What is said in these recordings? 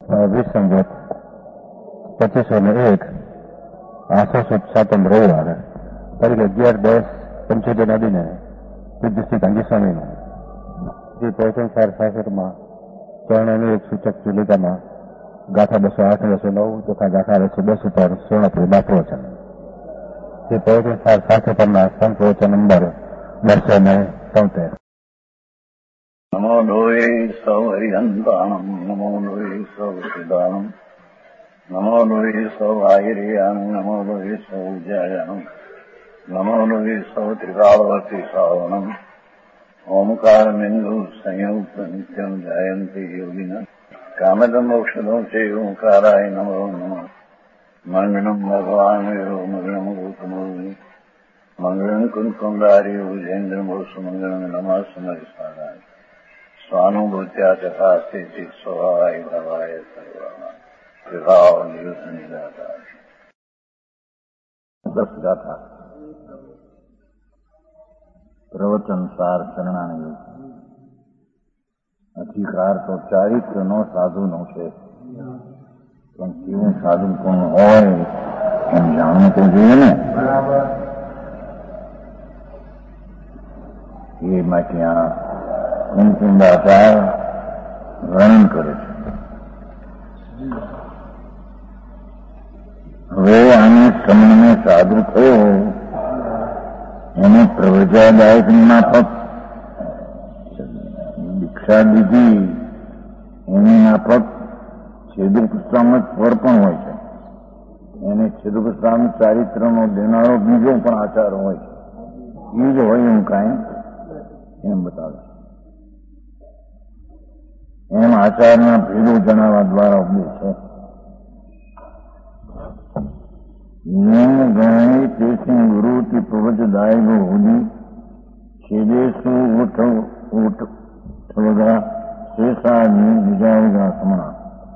વિસંગત 2501 આસો સુદ સાતમ રવિવાર તારીખ 11-10-75 દિને સિદ્ધશ્રી ગાંધી સ્વામીનું શ્રી પ્રવચનસાર શાસ્ત્રમાં ચરણોનું એક સૂચક ચુલિકામાં ગાથા 208-209 તથા ગાથા 210 ઉપર સ્વર્ણપુરી પ્રવચન શ્રી પ્રવચનસાર શાસ્ત્ર પરના સંપ્રવચન નંબર 273. નમો લોહે સૌ હરિહંતાણમ નમો લોહે સૌ સિદ્ધાણમ નમો લોહે સૌ આયર્યાન નમો લોહે સૌ જયાનમ નમો લોહે સૌ ત્રિકાળવતી શ્રાવણમ ઓમકાર બિંદુ સંયુક્ત નિત્યમ જાયંતી યોગિના કામદમ ઔષધો છે ઓંકારાય નમો નમઃ મંગળમ ભગવાન મંગળમ ગૌતમોની મંગળમ કુંકુંડારી ઉજેન્દ્રમો સુમંગળમ નમઃ સમરિસ્વારાય સ્વાનુભૂત્યા ચકાસ્તે સ્વભાવાય ભવાય સર્વા વિભાવ નિદાતા. 10 ગાથા પ્રવચન સાર શરણાણી. અધિકાર તો ચારિત્રનો સાધુનો છે, પણ કેવું સાધુ કોણ હોય એમ જાણવું તો જોઈએ ને. એ માટે આ કુંકુંડાચાર વર્ણન કરે છે. હવે આને તમને સાધુ થયો એને પ્રવજાદાયક માફક દીક્ષા દીધી એની માફક છેદુપસ્વામિક ફળ પણ હોય છે. એને છેદુપસ્વામિક ચારિત્રનો દેનારો બીજો પણ આચાર હોય છે. એ જ હોય એમ કાંઈ એમ બતાવે છે. એમ આચારના ભેદો જણાવવા દ્વારા ઉપદેશ છે. નિયમ ગણે તેથી ગુરુથી પ્રવચદાયકો હોદી છેદેશુ ઉઠવગા શેષાની વિજાવગા સમણા.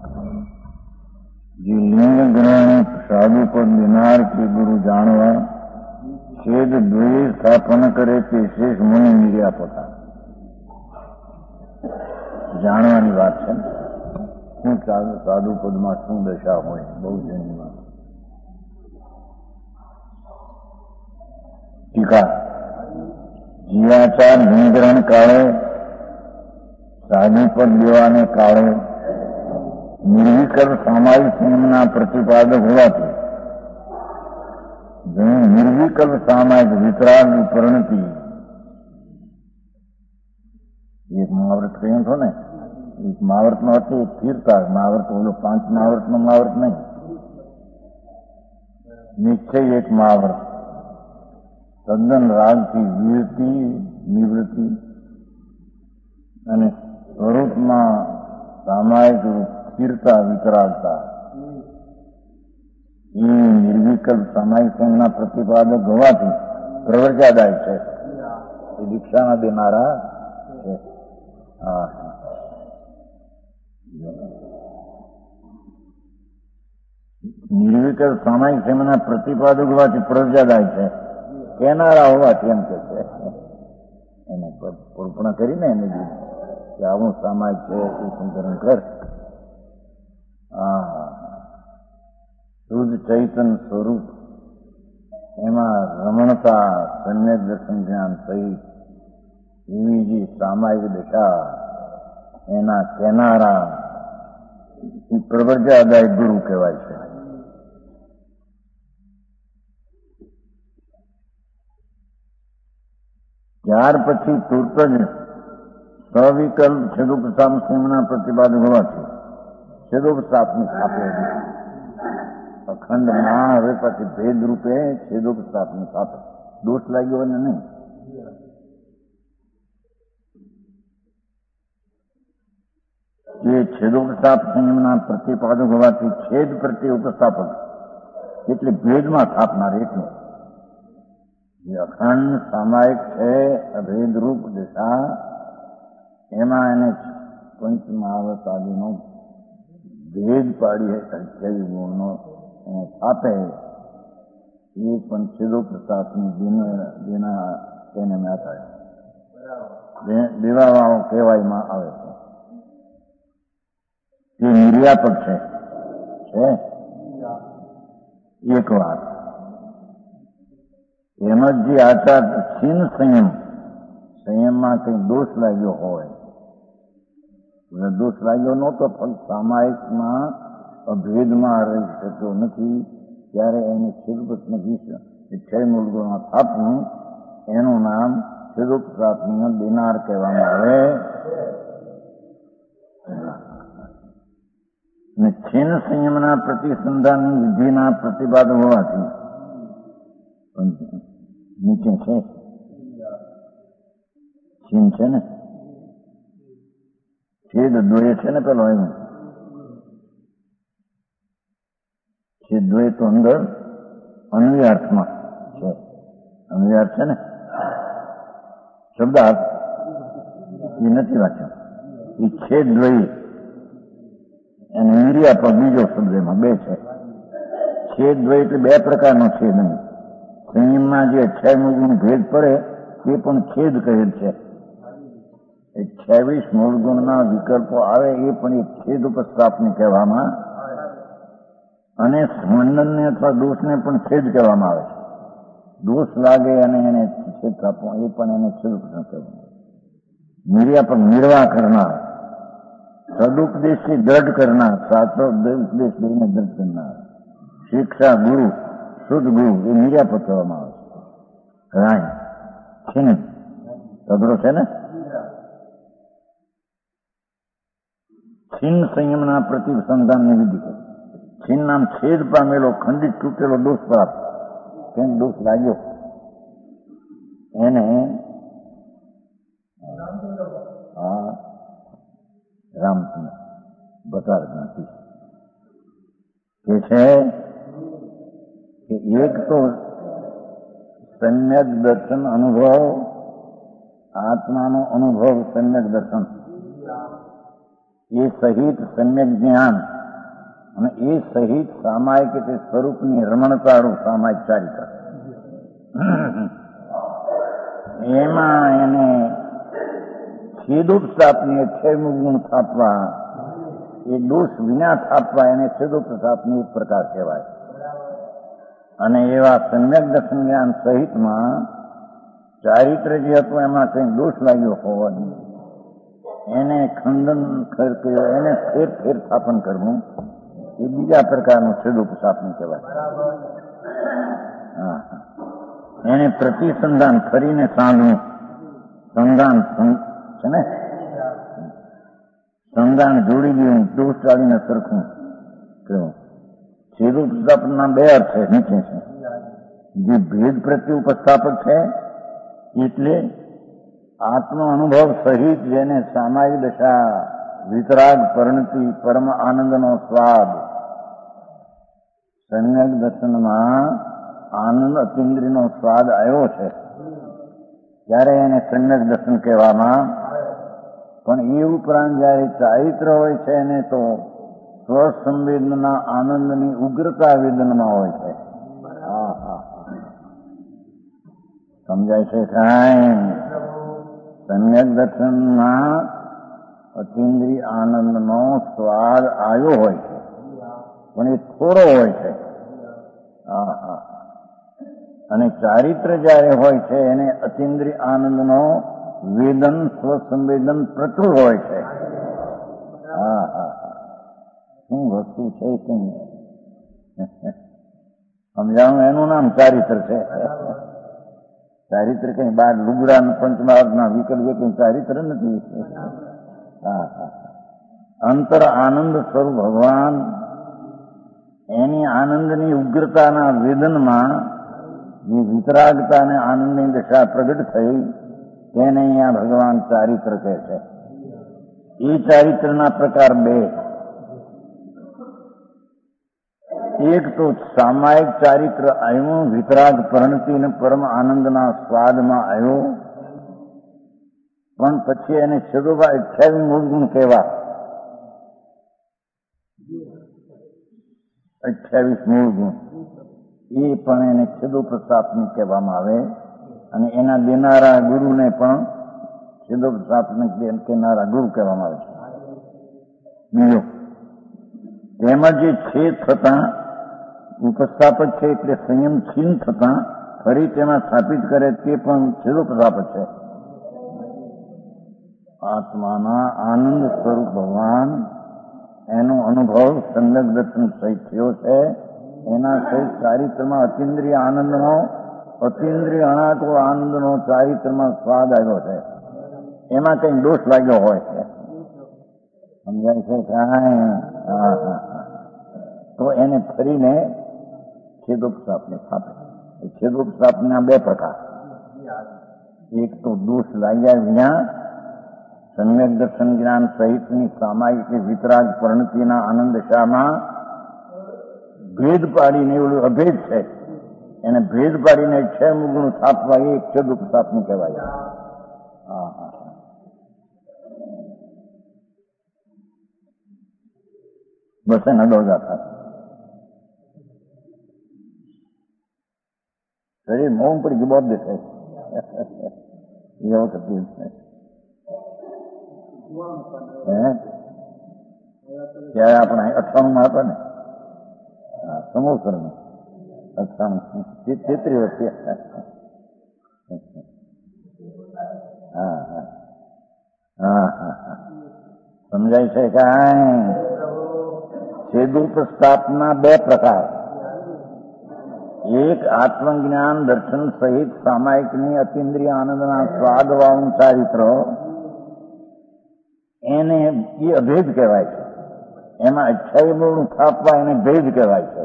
જે લિંગ ગ્રહણ સાધુ પર દેનાર કે ગુરુ જાણવા છેદ દ્વેષ સ્થાપન કરે તે શેષ મુનિ નિર્યા પોતા. જાણવાની વાત છે. શું સાધુ પદમાં શું દશા હોય બહુ જન્મમાં. ટીકા. જીવાચાર નિગ્રહણ કાળે સાધુપદ દેવાને કાળે નિર્વિકલ્પ સામાયિક નિયમના પ્રતિપાદક હોવાથી નિર્વિકલ્પ સામાયિક વિતરાગ પરિણતિ એક મહાવ્રત કહ્યું છો ને. એક મહાવ્રત નો હતો એક તીર્થાગ મહાવ્રત, ઓલો 5 મહાવ્રત નો મહાવ્રત નહીં. નિશ્ચય એક મહાવ્રત તદ્દન રાગથી વીરતિ નિવૃત્તિ અને સ્વરૂપમાં સામાયિક સ્થિરતા વિતરાગતા એ નિર્વિકલ્પ સામાયિક સંઘના પ્રતિપાદક હોવાથી પ્રવર્જાદાય છે. એ દીક્ષાના દેનારા છે. નિર્વિકલ્પ સામાયિક સંઘના પ્રતિપાદક હોવાથી પ્રવર્જાદાય છે. કેનારા હોવાથી એમ કે છે. એને કલ્પના કરીને એને કે આવું સામાયિક છે એ સંકરણ કર. શુદ્ધ ચૈતન સ્વરૂપ એમાં રમણતા સમ્યક દર્શન જ્ઞાન સહિત એવી જે સામાયિક દશા એના કેનારા પ્રવર્જાદાય ગુરુ કહેવાય છે. ત્યાર પછી તુરત જ સવિકલ્પ છેદોપસાપ સિંહના પ્રતિપાદક હોવાથી છેદોપસાપની સ્થાપે અખંડમાં હવે પછી ભેદ રૂપે છેદોપસાપની સ્થાપે દોષ લાગ્યો અને નહીં. એ છેદોપસાપ સિંહના પ્રતિપાદક હોવાથી છેદ પ્રત્યે ઉપસ્થાપક એટલે ભેદમાં સ્થાપનાર એટલું. જે અખંડ સામાયિક છે અભેદરૂપ દશા એમાં એને પંચમહાવત આદિનો ભેદ પાડી 28 ગુણનો આપે એ પણ છેદોપસાપની દેના તેને મેથાય દેવાવાળો કહેવાયમાં આવે છે. એ નિર્યાપક છે. એક વાત એમ જ જે આચાર છીન સંયમમાં કંઈ દોષ લાગ્યો હોય, દોષ લાગ્યો નહોતો, ફક્ત સામાયિકમાં અભેદમાં રહી શકતો નથી, ત્યારે એને છેદોપસાપની 6 મૂળગુણમાં થાપવું, એનું નામ છેદોપસાપનો દેનાર કહેવામાં આવે. ને છીન સંયમના પ્રતિસંધાનની વિધિના પ્રતિપાદ હોવાથી નીચે છે છીન છે ને, છેદ દ્વય છે ને, પેલો એમ છેદ દ્વય તો અંદર અન્વયાર્થમાં છે. અન્વયાર્થ છે ને, શબ્દાર્થ એ નથી વાંચ્યો. એ છેદ દ્વય અને નિર્યાપક બીજો શબ્દ, એમાં 2 છે. છેદ દ્વય એટલે 2 પ્રકારનો છેદ. સંયમમાં જે 6 મૂળગુણ ભેદ પડે તે પણ છેદ કહેલ છે. 26 મૂળગુણના વિકલ્પો આવે એ પણ એક છેદ ઉપસ્થાપને કહેવામાં, અને સ્મંડનને અથવા દોષને પણ છેદ કહેવામાં આવે છે. દોષ લાગે અને એને છેદ આપવો એ પણ એને છેદ ઉપસ્થાપ કહેવામાં. નિર્યાપક નિર્વાહ કરનાર, સદુપદેશથી દ્રઢ કરનાર, સાચો ઉપદેશ દઈને દ્રઢ કરનાર, શિક્ષા ગુરુ, શુદ્ધ ગુરુ, એ નિર્યાપક કહેવામાં આવે છે. રાય છે ને, અઘરો છે ને. છીન સંયમના પ્રતિસંધાનની વિધિ. છીન નામ છેદ પામેલો, ખંડિત તૂટેલો દોષ પ્રાપ્ત, કેમ દોષ લાગ્યો એને રામચંદ્ર બતાડનાથી કે છે કે એક તો સમ્યક દર્શન અનુભવ, આત્માનો અનુભવ સમ્યક દર્શન, એ સહિત સમ્યક જ્ઞાન, અને એ સહિત સામાયિક એટલે સ્વરૂપની રમણતાળું સામાયિક ચારિત્ર, એમાં એને છેદોપસાપની 6 મૂળગુણ થાપવા, એ દોષ વિના થાપવા, એને છેદોપસાપની એક પ્રકાર કહેવાય. અને એવા સમ્યક દર્શન જ્ઞાન સહિતમાં ચારિત્ર જે હતું એમાં કંઈ દોષ લાગ્યો હોવાની એને ખંડન કર્યો, એને ફેર સ્થાપન કરવું, એ બીજા પ્રકારનું છેદોપસાપન કહેવાય. એને પ્રતિસંધાન ફરીને સાંધવું, સંધાન છે ને, સંધાન જોડી દેવું, દોષ ટાળીને સરખું કહેવું. છેદોપસાપનના 2 અર્થ છે, નીચે છે. જે ભેદ પ્રત્યે ઉપસ્થાપક છે એટલે આત્મ અનુભવ સહિત જેને સામાયિક દશા, વિતરાગ, પરિણતિ, પરમ આનંદનો સ્વાદ, સમ્યક દર્શનમાં આનંદ અતિન્દ્રિયનો સ્વાદ આવ્યો છે, ત્યારે એને સમ્યક દર્શન કહેવામાં. પણ એ ઉપરાંત જયારે ચારિત્ર હોય છે એને તો સ્વસંવેદનના આનંદની ઉગ્રતા વેદનમાં હોય છે. સમજાય છે કાંઈ? સમ્યક દર્શનમાં અતિન્દ્રિય આનંદનો સ્વાદ આવ્યો હોય છે, પણ એ થોડો હોય છે. અને ચારિત્ર જયારે હોય છે એને અતિન્દ્રિય આનંદનો વેદન, સ્વસંવેદન પ્રચુર હોય છે. શું વસ્તુ છે કે સમજાવું, એનું નામ ચારિત્ર છે. ચારિત્ર કઈ બાર લુગડા પંચમહાભના વિકલ્પ કઈ ચારિત્ર નથી. અંતર આનંદ સ્વરૂપ ભગવાન, એની આનંદની ઉગ્રતાના વેદનમાં જે વિતરાગતા અને આનંદની દશા પ્રગટ થઈ તેને અહીંયા ભગવાન ચારિત્ર કહે છે. એ ચારિત્રના પ્રકાર 2. એક તો સામાયિક ચારિત્ર આવ્યું, વિતરાગ, પરિણતિ અને પરમ આનંદના સ્વાદમાં આવ્યો, પણ પછી એને છેદોપા 28 મૂળગુણ કહેવા. 28 મૂળગુણ એ પણ એને છેદોપસાપની કહેવામાં આવે. અને એના દેનારા ગુરુને પણ છેદોપસાપની કહેનારા ગુરુ કહેવામાં આવે છે. બીજો તેમાં જે છેદ થતા ઉપસ્થાપક છે એટલે સંયમ છીન થતા ફરી તેમાં સ્થાપિત કરે તે પણ છેદોપસ્થાપક છે. આત્માના આનંદ સ્વરૂપ ભગવાન એનો અનુભવ સંગત દર્શન સહિત થયો છે. એના સહિત ચારિત્રમાં અતિન્દ્રિય આનંદનો, અતિન્દ્રિય અણાતો આનંદનો ચારિત્રમાં સ્વાદ આવ્યો છે. એમાં કઈ દોષ લાગ્યો હોય છે, સમજાય છે કાંઈ? તો એને ફરીને છેદોપસ્થાપને સ્થાપે. છેદોપસ્થાપના બે પ્રકાર. એક તો દોષ લાગ્યા વિના સમ્યક દર્શન જ્ઞાન સહિતની સામાયિક વિતરાગ પરિણતિના આનંદ શામાં ભેદ પાડીને એવું અભેદ છે, એને ભેદ પાડીને 6 મુગુણ સ્થાપવા એ છેદોપસ્થાપનું કહેવાય. બસ એના દોડા થાય. શરીર મૌન પડી ગયું, બહુ દેખાય એવું થતું છે. ત્યારે આપણે 98 હતા ને, સમોસર 98 33 વર્ષે. સમજાય છે કાંઈ? છેદોપસ્થાપના બે પ્રકાર. એક આત્મજ્ઞાન દર્શન સહિત સામાયિકની અતિન્દ્રિય આનંદના સ્વાદવાળું ચારિત્ર, એને એ અભેદ કહેવાય છે. એમાં 28 મૂળનું સ્થાપવા એને ભેદ કહેવાય છે.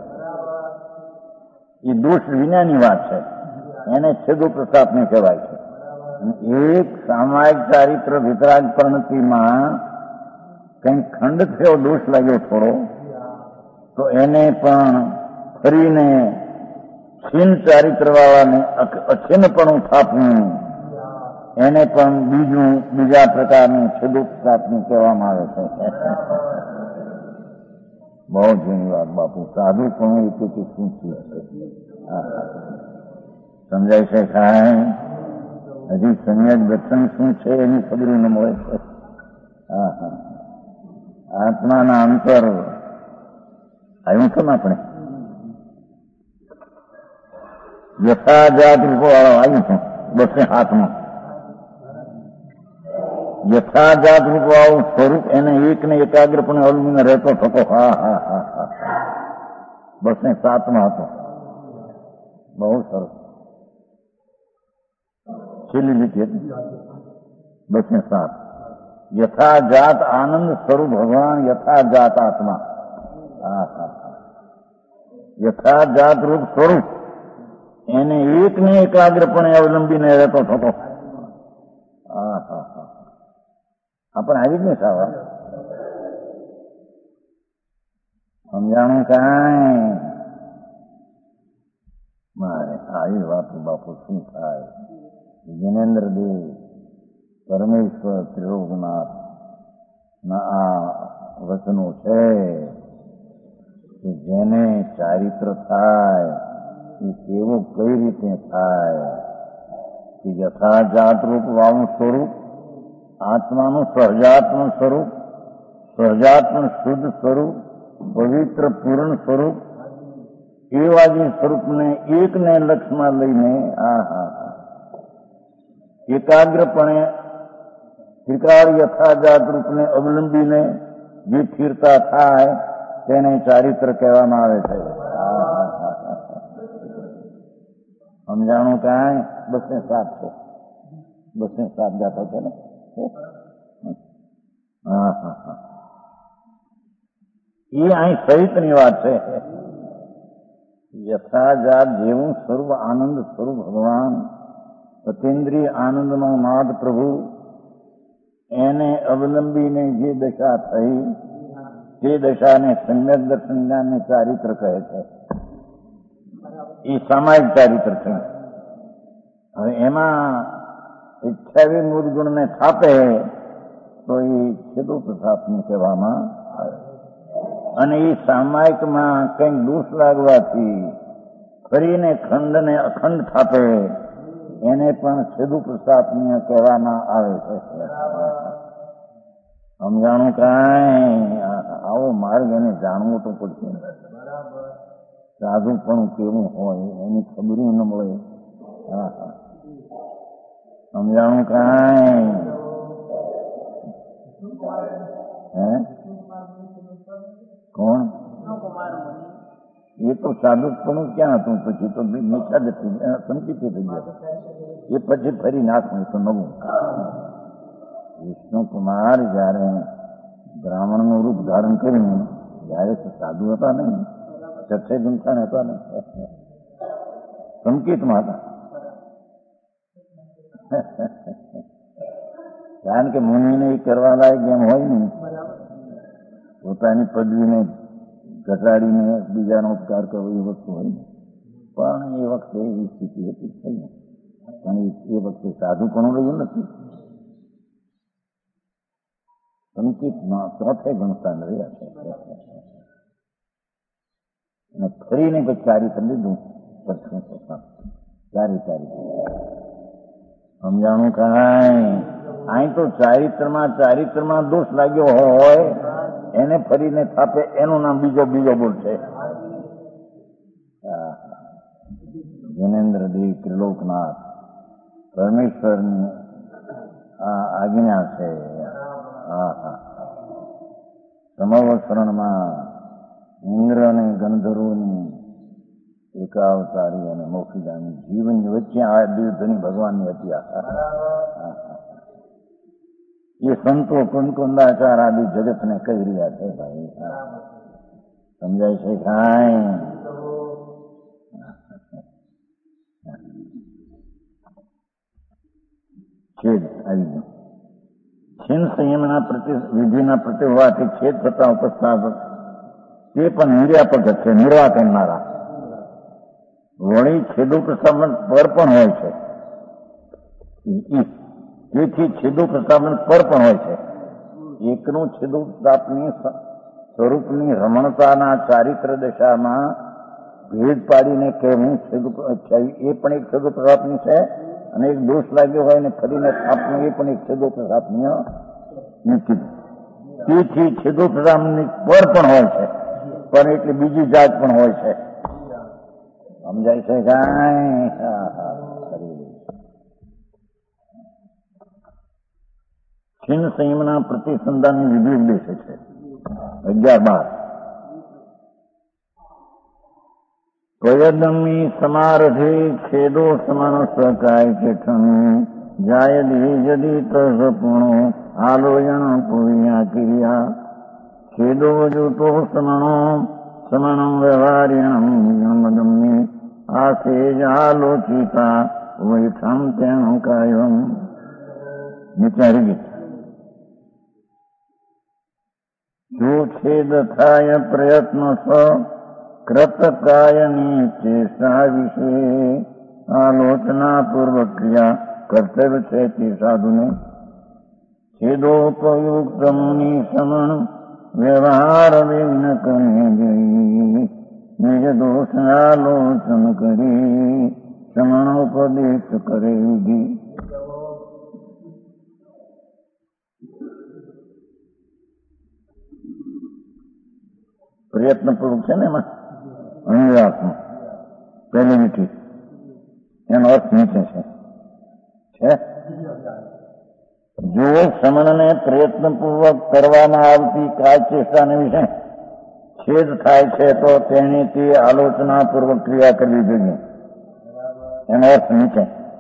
એ દોષ વિનાની વાત છે, એને છેદોપસ્થાપને કહેવાય છે. એક સામાયિક ચારિત્ર વિતરાગ પરિણતિમાં કંઈક ખંડ થયો, દોષ લાગ્યો થોડો, તો એને પણ ફરીને છીન ચારિત્ર વાળાને અછિન્નપણું સ્થાપવું, એને પણ બીજા પ્રકારનું છેદોપસ્થાપનું કહેવામાં આવે છે. બહુ જૂની વાત બાપુ. સાધુ પણ એટલે શું છે સમજાય છે કાંઈ? હજી સમ્યક દર્શન શું છે એની ખબર ન મળે છે. આત્માના અંતર આવ્યું છે ને આપણે યથાજાત રૂપો વાળો આવ્યું છે 207માં. યથાજાત રૂપ વાળું સ્વરૂપ એને એકને એકાગ્રપણે અવલંબીને રહેતો થતો. 207માં હતો. બહુ સરસ. છેલ્લી લીટી હતી 207. યથાજાત આનંદ સ્વરૂપ ભગવાન, યથાજાત આત્મા. યથાજાત રૂપ સ્વરૂપ એને એકને એકાગ્રપણે અવલંબીને રહેતો થતો. આપણે આવી જ નહીં સાવા સમજાણું કાંઈ? મારે આવી વાત બાપુ શું થાય? જ્ઞાનેન્દ્ર દેવ પરમેશ્વર ત્રિલોકનાથ ના આ વચનો છે કે જેને ચારિત્ર થાય એ કેવું કઈ રીતે થાય? કે યથાજાત રૂપ વાળું સ્વરૂપ, આત્માનું સહજાત્મ સ્વરૂપ, સહજાત્મ શુદ્ધ સ્વરૂપ, પવિત્ર પૂર્ણ સ્વરૂપ, એવા જે સ્વરૂપને એકને લક્ષમાં લઈને એકાગ્રપણે ત્રિકાળ યથાજાત રૂપને અવલંબીને જે સ્થિરતા થાય તેને ચારિત્ર કહેવામાં આવે છે. સમજાણું કાંઈ? 207 છે. 207 જાતો છે ને. એ અહીં સહિતની વાત છે. યથાજાત જેવું સ્વરૂપ આનંદ સ્વરૂપ ભગવાન, અતિન્દ્રિય આનંદનો નાદ પ્રભુ, એને અવલંબીને જે દશા થઈ તે દશાને સમ્યક દર્શન જ્ઞાનને ચારિત્ર કહે છે. એ સામાયિક ચારિત્ર છે. હવે એમાં 28 મૂળ ગુણને થાપે તો એ છેદોપસ્થાપનું કહેવામાં આવે. અને એ સામાયિકમાં કંઈક દોષ લાગવાથી ફરીને ખંડને અખંડ થાપે એને પણ છેદોપસ્થાપનીય કહેવામાં આવે છે. સમજાણું કાંઈ? આવો માર્ગ એને જાણવો તો પડશે. સાધુપણું કેવું હોય એની ખબર ન મળે. હા હા, સમજાણું કાંઈ? હે કોણ? એ તો સાધુપણું ક્યાં હતું? પછી તો નિશા જતી સંકિત થઈ ગયા. એ પછી ફરી નાખવું તો નવું. વિષ્ણુકુમાર જયારે બ્રાહ્મણનું રૂપ ધારણ કરીને ત્યારે સાધુ હતા નહીં, ચક્ષે ગુંઠાણ હતા નહીં, સંકેતમાં હતા. કારણ કે મુનિને એ કરવા લાયક એમ હોય ને, પોતાની પદવીને ઘટાડીને બીજાનો ઉપકાર કરવો એ વસ્તુ હોય ને. પણ એ વખતે એવી સ્થિતિ હતી થઈ ને, પણ એ વખતે સાધુ પણ રહ્યું નથી. સંકેતમાં ચોથે ગણસ્થાન રહ્યા છે. અને ફરીને પછી ચારિત્ર લીધું. ચારિત્ર સમજાણું કાંઈ? અહીં તો ચારિત્રમાં દોષ લાગ્યો હોય એને ફરીને થાપે એનું નામ બીજો બોલ છે. જૈનેન્દ્રદેવ ત્રિલોકનાથ પરમેશ્વરની આ આજ્ઞા છે. હા હા, સમવસરણમાં ઇન્દ્ર અને ગંધર્વોની એકાવતારી અને મોક્ષદાની જીવનની વચ્ચે આ દીર્ઘની ભગવાનની હતી. એ સંતો કુંકુંદાચાર આદિ જગતને કહી રહ્યા છે ભાઈ. સમજાય છે કાંઈ? છેદ આવી ગયો. છિન્ન સંયમના વિધિના પ્રતિભાવથી છેદ થતા ઉપસ્થાપક તે પણ નિર્યાપક છે, નિર્વાહ કરનારા. વળી છેદોપ્રસ્થાપન પર પણ હોય છે. તેથી છેદોપ્રસ્થાપન પર પણ હોય છે. એકનું છેદોપ્રસ્થાપની સ્વરૂપની રમણતાના ચારિત્ર દશામાં ભેદ પાડીને કહેવું એ પણ એક છેદોપ્રસ્થાપની છે. અને એક દોષ લાગ્યો હોય ને ફરીને સ્થાપનું એ પણ એક છેદોપ્રસ્થાપનીય નથી. તેથી છેદોપ્રસ્થાપની પર પણ હોય છે, પણ એટલે બીજી જાત પણ હોય છે. સમજાય છે કાંઈ? છિન્ન સંયમના પ્રતિસંધાનની વિધિ ઉદ્દેશે છે. 11-12 પ્રયદમી સમારથે છેદો સમાન સ્વકાય ચેઠન જાય જદી તર્પણો આલોયણ પુણ્યા ક્રિયા છેદો જૂતો સમણો વ્યવહારિણમ આસેજ આલોચિતા વૈઠમ તેનું કાયમ. વિચારી ગઈ. જો છેદ થાય પ્રયત્ન કૃતકાયની ચેષ્ટા વિશે આલોચના પૂર્વક ક્રિયા કર્તવ્ય છે તે સાધુને. છેદોપયુક્ત મુનિ સમણ વ્યવહાર વિઘ્ન કરે જઈ નિજ દોષ આલોચન કરી સમણોપદેશ કરે વિધિ. પ્રયત્નપૂર્વક છે ને એમાં અનુરાગમાં પહેલી મીઠી એનો અર્થ નીચે છે. જો સમણને પ્રયત્નપૂર્વક કરવામાં આવતી કાય ચેષ્ટાને વિશે છેદ થાય છે તો તેની તે આલોચનાપૂર્વક ક્રિયા કરવી જોઈએ. એનો અર્થ નીચે.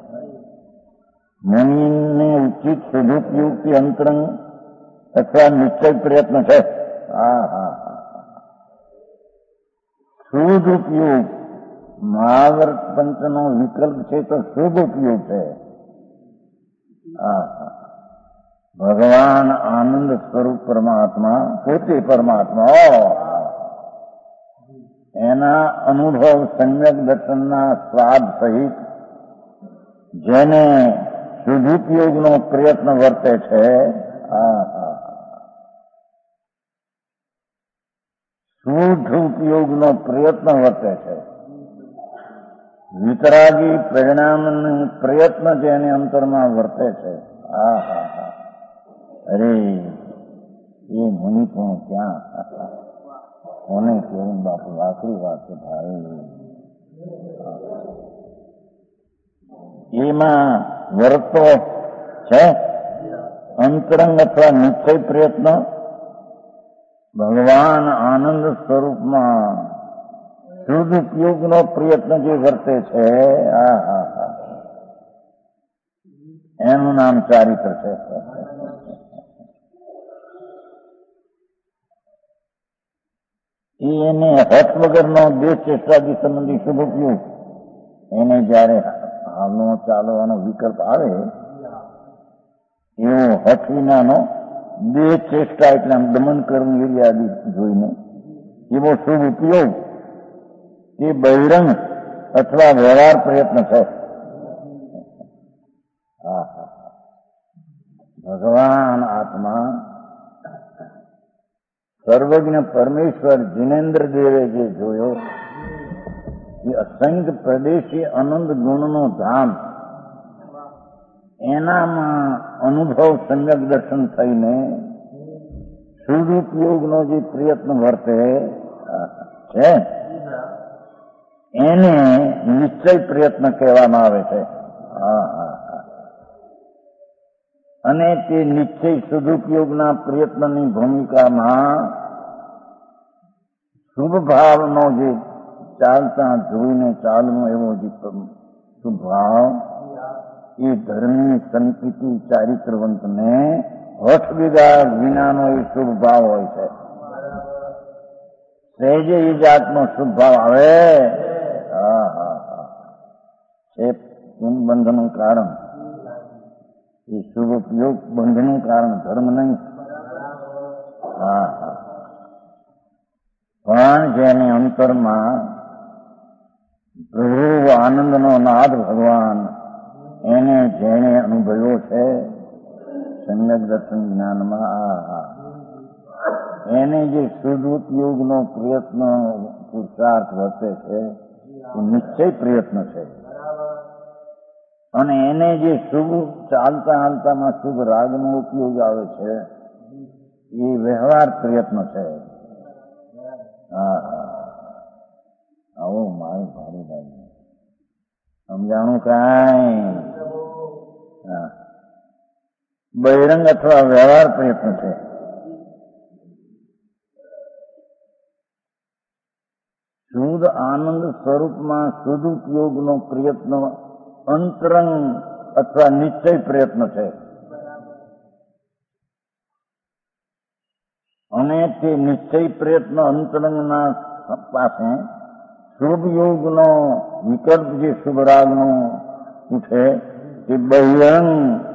મુનિને ઉચિત સદુપયુક્તિ અંતરંગ અથવા નિશ્ચય પ્રયત્ન છે. શુદ્ધ ઉપયોગ મહાવર્ત પંચનો વિકલ્પ છે તો શુદ્ધ ઉપયોગ છે. ભગવાન આનંદ સ્વરૂપ પરમાત્મા પોતે પરમાત્મા એના અનુભવ સમ્યક દર્શનના સ્વાદ સહિત જેને શુદ્ધોપયોગનો પ્રયત્ન વર્તે છે. શુદ્ધ ઉપયોગનો પ્રયત્ન વર્તે છે. વિતરાગી પરિણામનો પ્રયત્ન જેને અંતરમાં વર્તે છે. અરે એ મુનિ પણ ક્યાં કોને કેવું બાપુ આખરી વાત છે ભાઈ. એમાં વર્તો છે અંતરંગ અથવા નિશ્ચય પ્રયત્ન ભગવાન આનંદ સ્વરૂપમાં સદુપયોગનો પ્રયત્ન જે વર્તે છે એનું નામ ચારિત્ર છે. એને હઠ વગરનો દેશ ચેષ્ટાદી સંબંધી શુભ ઉપયોગ એને જયારે હાલનો ચાલવાનો વિકલ્પ આવે એવો હઠ વિનાનો દેહ ચેષ્ટા એટલે આમ દમન કરવું એવી આદિ જોઈને એવો શુભ ઉપયોગ એ બહિરંગ અથવા વ્યવહાર પ્રયત્ન છે. ભગવાન આત્મા સર્વજ્ઞ પરમેશ્વર જિનેન્દ્ર દેવે જે જોયો એ અસંખ્ય પ્રદેશી આનંદ ગુણનો ધામ એનામાં અનુભવ સમ્યક દર્શન થઈને સદુપયોગનો જે પ્રયત્ન વર્તે છે એને નિશ્ચય પ્રયત્ન કહેવામાં આવે છે. અને તે નિશ્ચય સદુપયોગના પ્રયત્નની ભૂમિકામાં શુભ ભાવનો જે ચાલતા જોઈને ચાલનો એવો જે શુભ ભાવ એ ધર્મની સંકિતિ ચારિત્રવંતને હઠ વિનાનો એ શુભ ભાવ હોય છે. સહેજે એ જાતનો શુભ ભાવ આવે એ બંધનું કારણ એ શુભ ઉપયોગ બંધનું કારણ ધર્મ નહીં. પણ જેને અંતરમાં પ્રભુ આનંદનો નાદ ભગવાન એને જેને અનુભવ્યો છે સમ્યક દર્શન જ્ઞાનમાં એને જે સદુપયોગનો પ્રયત્ન પુરુષાર્થ વર્તે છે એ નિશ્ચય પ્રયત્ન છે. અને એને જે શુભ ચાલતા હાલતામાં શુભ રાગનો ઉપયોગ આવે છે એ વ્યવહાર પ્રયત્ન છે. આવો મારું ભારી ભાઈ સમજાણું કાંઈ બહિરંગ અથવા વ્યવહાર પ્રયત્ન છે. શુદ્ધ આનંદ સ્વરૂપમાં સદુપયોગનો પ્રયત્ન અંતરંગ અથવા નિશ્ચય પ્રયત્ન છે. અને તે નિશ્ચય પ્રયત્ન અંતરંગના પાસે શુભ યોગનો વિકલ્પ જે શુભ રાગનો ઉઠે તે બહિરંગ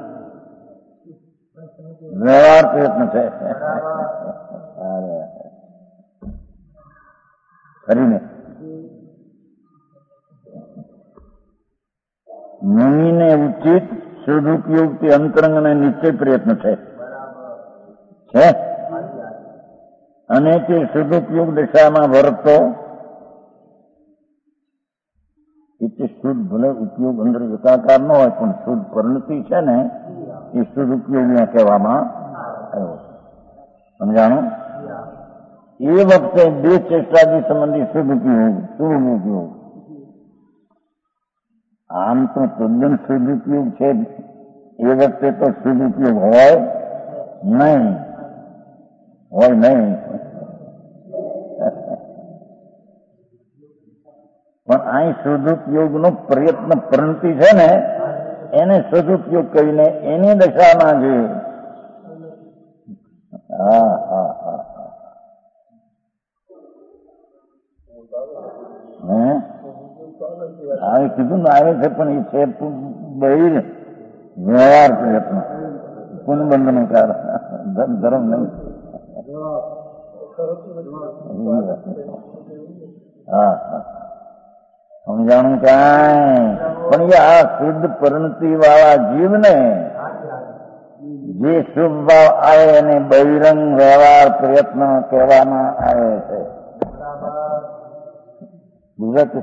વ્યવહાર પ્રયત્ન છે. ખરીને મુનિને ઉચિત સદુપયોગ તે અંતરંગ અને નિશ્ચય પ્રયત્ન છે. અને તે સદુપયોગ દિશામાં વર્તો એટલે શુદ્ધ ભલે ઉપયોગ અંદર એકાકાર ન હોય પણ શુદ્ધ પરિણતિ છે ને એ શુદ્ધ ઉપયોગ કહેવામાં આવ્યો. સમજાણું? એ વખતે બે ચેષ્ટાદી સંબંધી શુભ ઉપયોગ આમ તો તદ્દન શુદ્ધ ઉપયોગ છે એ વખતે તો શુદ્ધ ઉપયોગ હોય નહીં. પણ અહીં સદુપયોગનો પ્રયત્ન પરિણતિ છે ને એને સદુપયોગ કરીને એની દશામાં જે આવે કીધું ને આવે છે પણ એ છે બહિર વ્યવહાર પ્રયત્ન પુનબંધનું કારણ ધર્મ નહીં. સમજાણું કાંઈ? પણ આ શુદ્ધ પરિણતિ વાળા જીવને જે શુભ ભાવ આવે એને બહિરંગ વ્યવહાર પ્રયત્ન કહેવામાં આવે છે. ગુજરાતી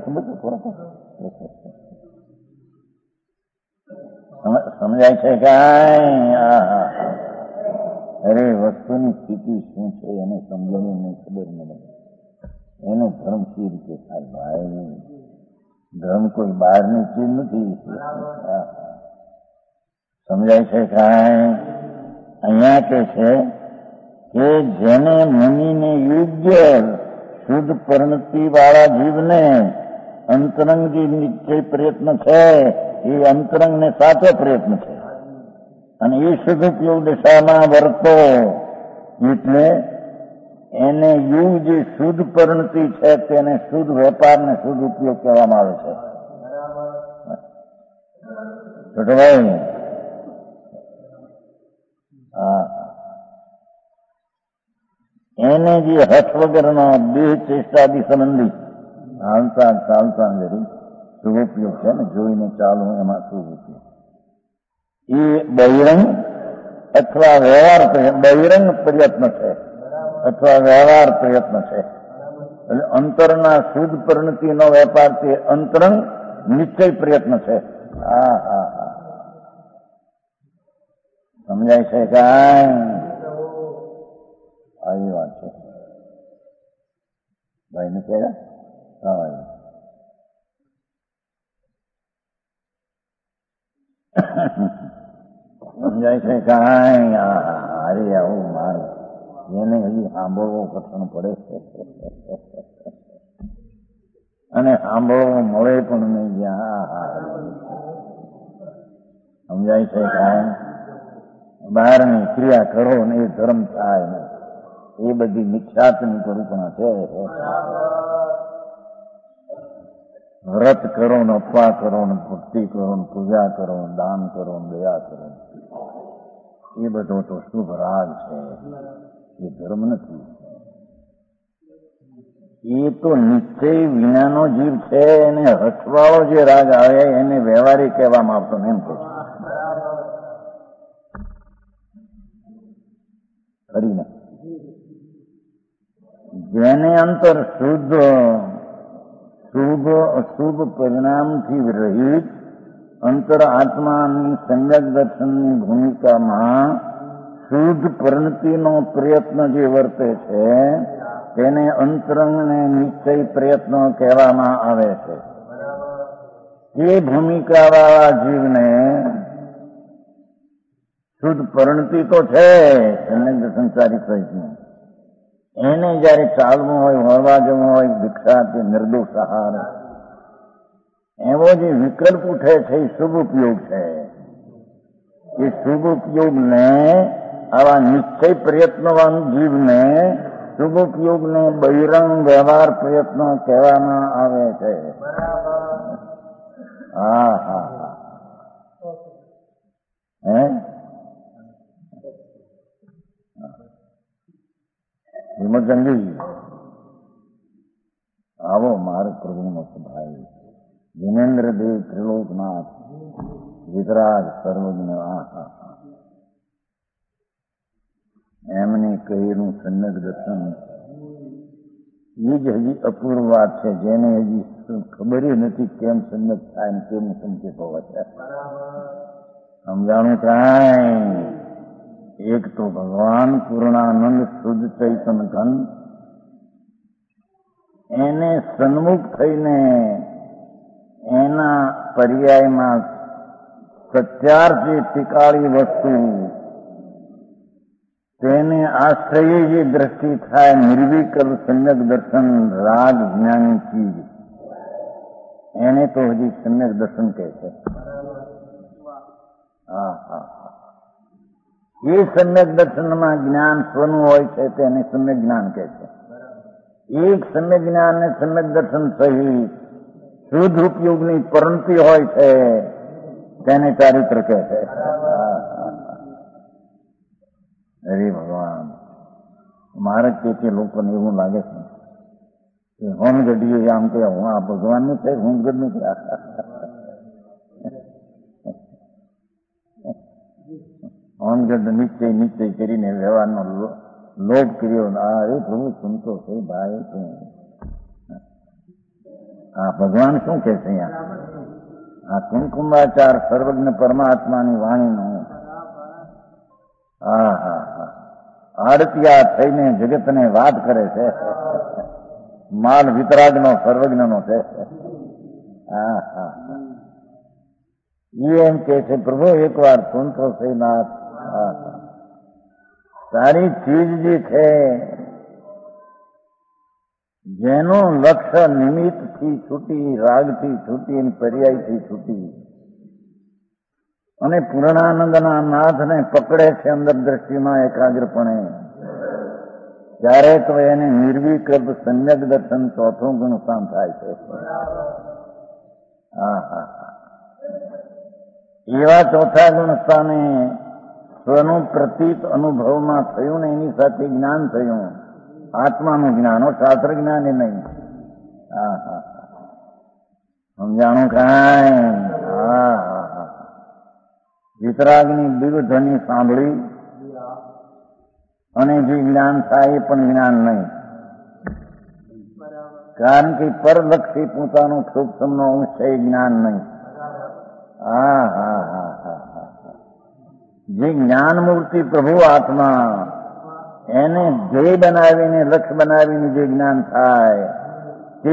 સમજાય છે કાંઈ? અરે વસ્તુની સ્થિતિ શું છે એને સમજણી નહીં, ખબર નહીં. એને ધર્મ સી રીતે થાય ભાઈ? ધર્મ કોઈ બહારની ચીજ નથી. સમજાય છે કાંઈ? અહીંયા કે છે કે જેને મુનિને યોગ્ય શુદ્ધ પરિણતિ વાળા જીવને અંતરંગ જે નિશ્ચય પ્રયત્ન છે એ અંતરંગ ને સાચો પ્રયત્ન છે અને એ શુદ્ધ ઉપયોગ દિશામાં વર્તો એટલે એને યુગ જે શુદ્ધ પરિણતિ છે તેને શુદ્ધ વેપાર ને શુદ્ધ ઉપયોગ કહેવામાં આવે છે. છોટો ભાઈ, એને જે હઠ વગરનો દેહ ચેષ્ટાદી સંબંધી હાલતા ચાલતા જરી શુભ ઉપયોગ છે ને, જોઈને ચાલવું એમાં શુભ ઉપયોગ. એ બહિરંગ અથવા વ્યવહાર બહિરંગ પ્રયત્ન છે અથવા વ્યવહાર પ્રયત્ન છે. એટલે અંતરના શુદ્ધ પરિણતિનો વેપાર તે અંતરંગ નિશ્ચય પ્રયત્ન છે. હા હા હા, સમજાય છે કાંઈ? આવી વાત છે ભાઈ ને કહેવાય. હા, સમજાય છે કાંઈ? અરે આવું મારું એને હજી સાંભળવો કઠણ પડે અને સાંભળવો મળે પણ નહીં. જ્યાં સમજાય છે કાંઈ? બહારની ક્રિયા કરો ને એ ધર્મ થાય ને એ બધી મિથ્યાત્વની કલ્પના છે. વ્રત કરો ને અપવા કરો ને ભક્તિ કરો ને પૂજા કરો ને દાન કરો ને દયા કરો, એ બધો તો શુભ રાગ છે, એ ધર્મ નથી. એ તો નિશ્ચય વિનાનો જીવ છે, એને હઠવાળો જે રાગ આવે એને વ્યવહારિક કહેવામાં આવતો ને એમ કહે છે. ખરીને જેને અંતર શુદ્ધ શુભ અશુભ પરિણામથી રહિત અંતર આત્માની સમ્યક દર્શનની ભૂમિકામાં શુદ્ધ પરિણતિનો પ્રયત્ન જે વર્તે છે તેને અંતરંગને નિશ્ચય પ્રયત્ન કહેવામાં આવે છે. એ ભૂમિકાવાળા જીવને શુદ્ધ પરિણતિ તો છે સમ્યક સંસારી પ્રયત્ન, એને જયારે ચાલવું હોય, વળવા જવું હોય, ભિક્ષા કે નિર્દોષ આહાર, એવો જે વિકલ્પ ઉઠે છે એ શુભ ઉપયોગ છે. એ શુભ ઉપયોગને આવા નિશ્ચય પ્રયત્નવાન જીવને શુભ ઉપયોગને બહિરંગ વ્યવહાર પ્રયત્નો કહેવામાં આવે છે. હા હા હા, હે હિંમતચંદી આવો મારો પ્રભુનો ભાઈ વિનેન્દ્રદેવ ત્રિલોકનાથ વિતરાગ સર્વજ્ઞ. એમને કહેલું સમ્યક દર્શન એ જ હજી અપૂર્વ વાત છે, જેને હજી ખબર નથી કેમ સમ્યક થાય ને કેમ સંકેત હોવા છે. સમજાણું કાંઈ? એક તો ભગવાન પૂર્ણાનંદ શુદ્ધ ચૈતન ઘન, એને સન્મુખ થઈને એના પર્યાયમાં સત્યાર્થી ટીકાળી વસ્તુ તેને આશ્રય જે દ્રષ્ટિ થાય નિર્વિકલ્પ સમ્યક દર્શન રાગ જ્ઞાની ચીજ, એને તો હજી સમ્યક દર્શન કહે છે. હા હા, એ સમ્યક દર્શનમાં જ્ઞાન સ્વનું હોય છે તેને સમ્યક જ્ઞાન કહે છે. એક સમ્યક જ્ઞાન ને સમ્યક દર્શન સહિત શુદ્ધ ઉપયોગની પરિણતિ હોય છે તેને ચારિત્ર કહે છે. અરે ભગવાન, મારે કે લોકોને એવું લાગે છે કે હોમગઢીએ આમ કે હું આ ભગવાનનું છે, હોમગઢ નું છે. હોમગઢ નિશ્ચય નિશ્ચય કરીને વ્યવહારનો લોભ કર્યો. એ પ્રભુ સુનતો છે ભાઈ, આ ભગવાન શું કે છે અહીંયા? આ કુમકુંભાચાર સર્વજ્ઞ પરમાત્માની વાણીનું. હા હા હા, આડતિયા થઈને જગતને વાત કરે છે. માલ વિતરાગનો સર્વજ્ઞનો છે. હા હા એ એમ કે છે પ્રભુ એકવાર સુન તો શ્રીનાથ. સારી ચીજ જે છે જેનું લક્ષ્ય નિમિત્તથી છૂટી, રાગથી છૂટી અને પર્યાયથી છૂટી અને પૂર્ણાનંદના નાથને પકડે છે અંદર દ્રષ્ટિમાં એકાગ્રપણે, ત્યારે તો એને નિર્વિકલ્પ સમ્યક દર્શન ચોથું ગુણ સ્થાન થાય છે. હા હા એવા ચોથા ગુણ સ્થાને સ્વનું પ્રતીત અનુભવમાં થયું ને એની સાથે જ્ઞાન થયું, આત્માનું જ્ઞાન, શાસ્ત્ર જ્ઞાન એ નહીં. હા હા સમજાણું કાંઈ? હા હા હા વિતરાગની દિવ્ય ધ્વનિ સાંભળી અને જે જ્ઞાન થાય એ પણ જ્ઞાન નહીં, કારણ કે પરલક્ષી પોતાનું સૂક્ષ્મનો અંશ છે એ જ્ઞાન નહીં. હા હા હા હા જે જ્ઞાન મૂર્તિ પ્રભુ આત્મા એને ધ્યેય બનાવીને, લક્ષ્ય બનાવીને જે જ્ઞાન થાય તે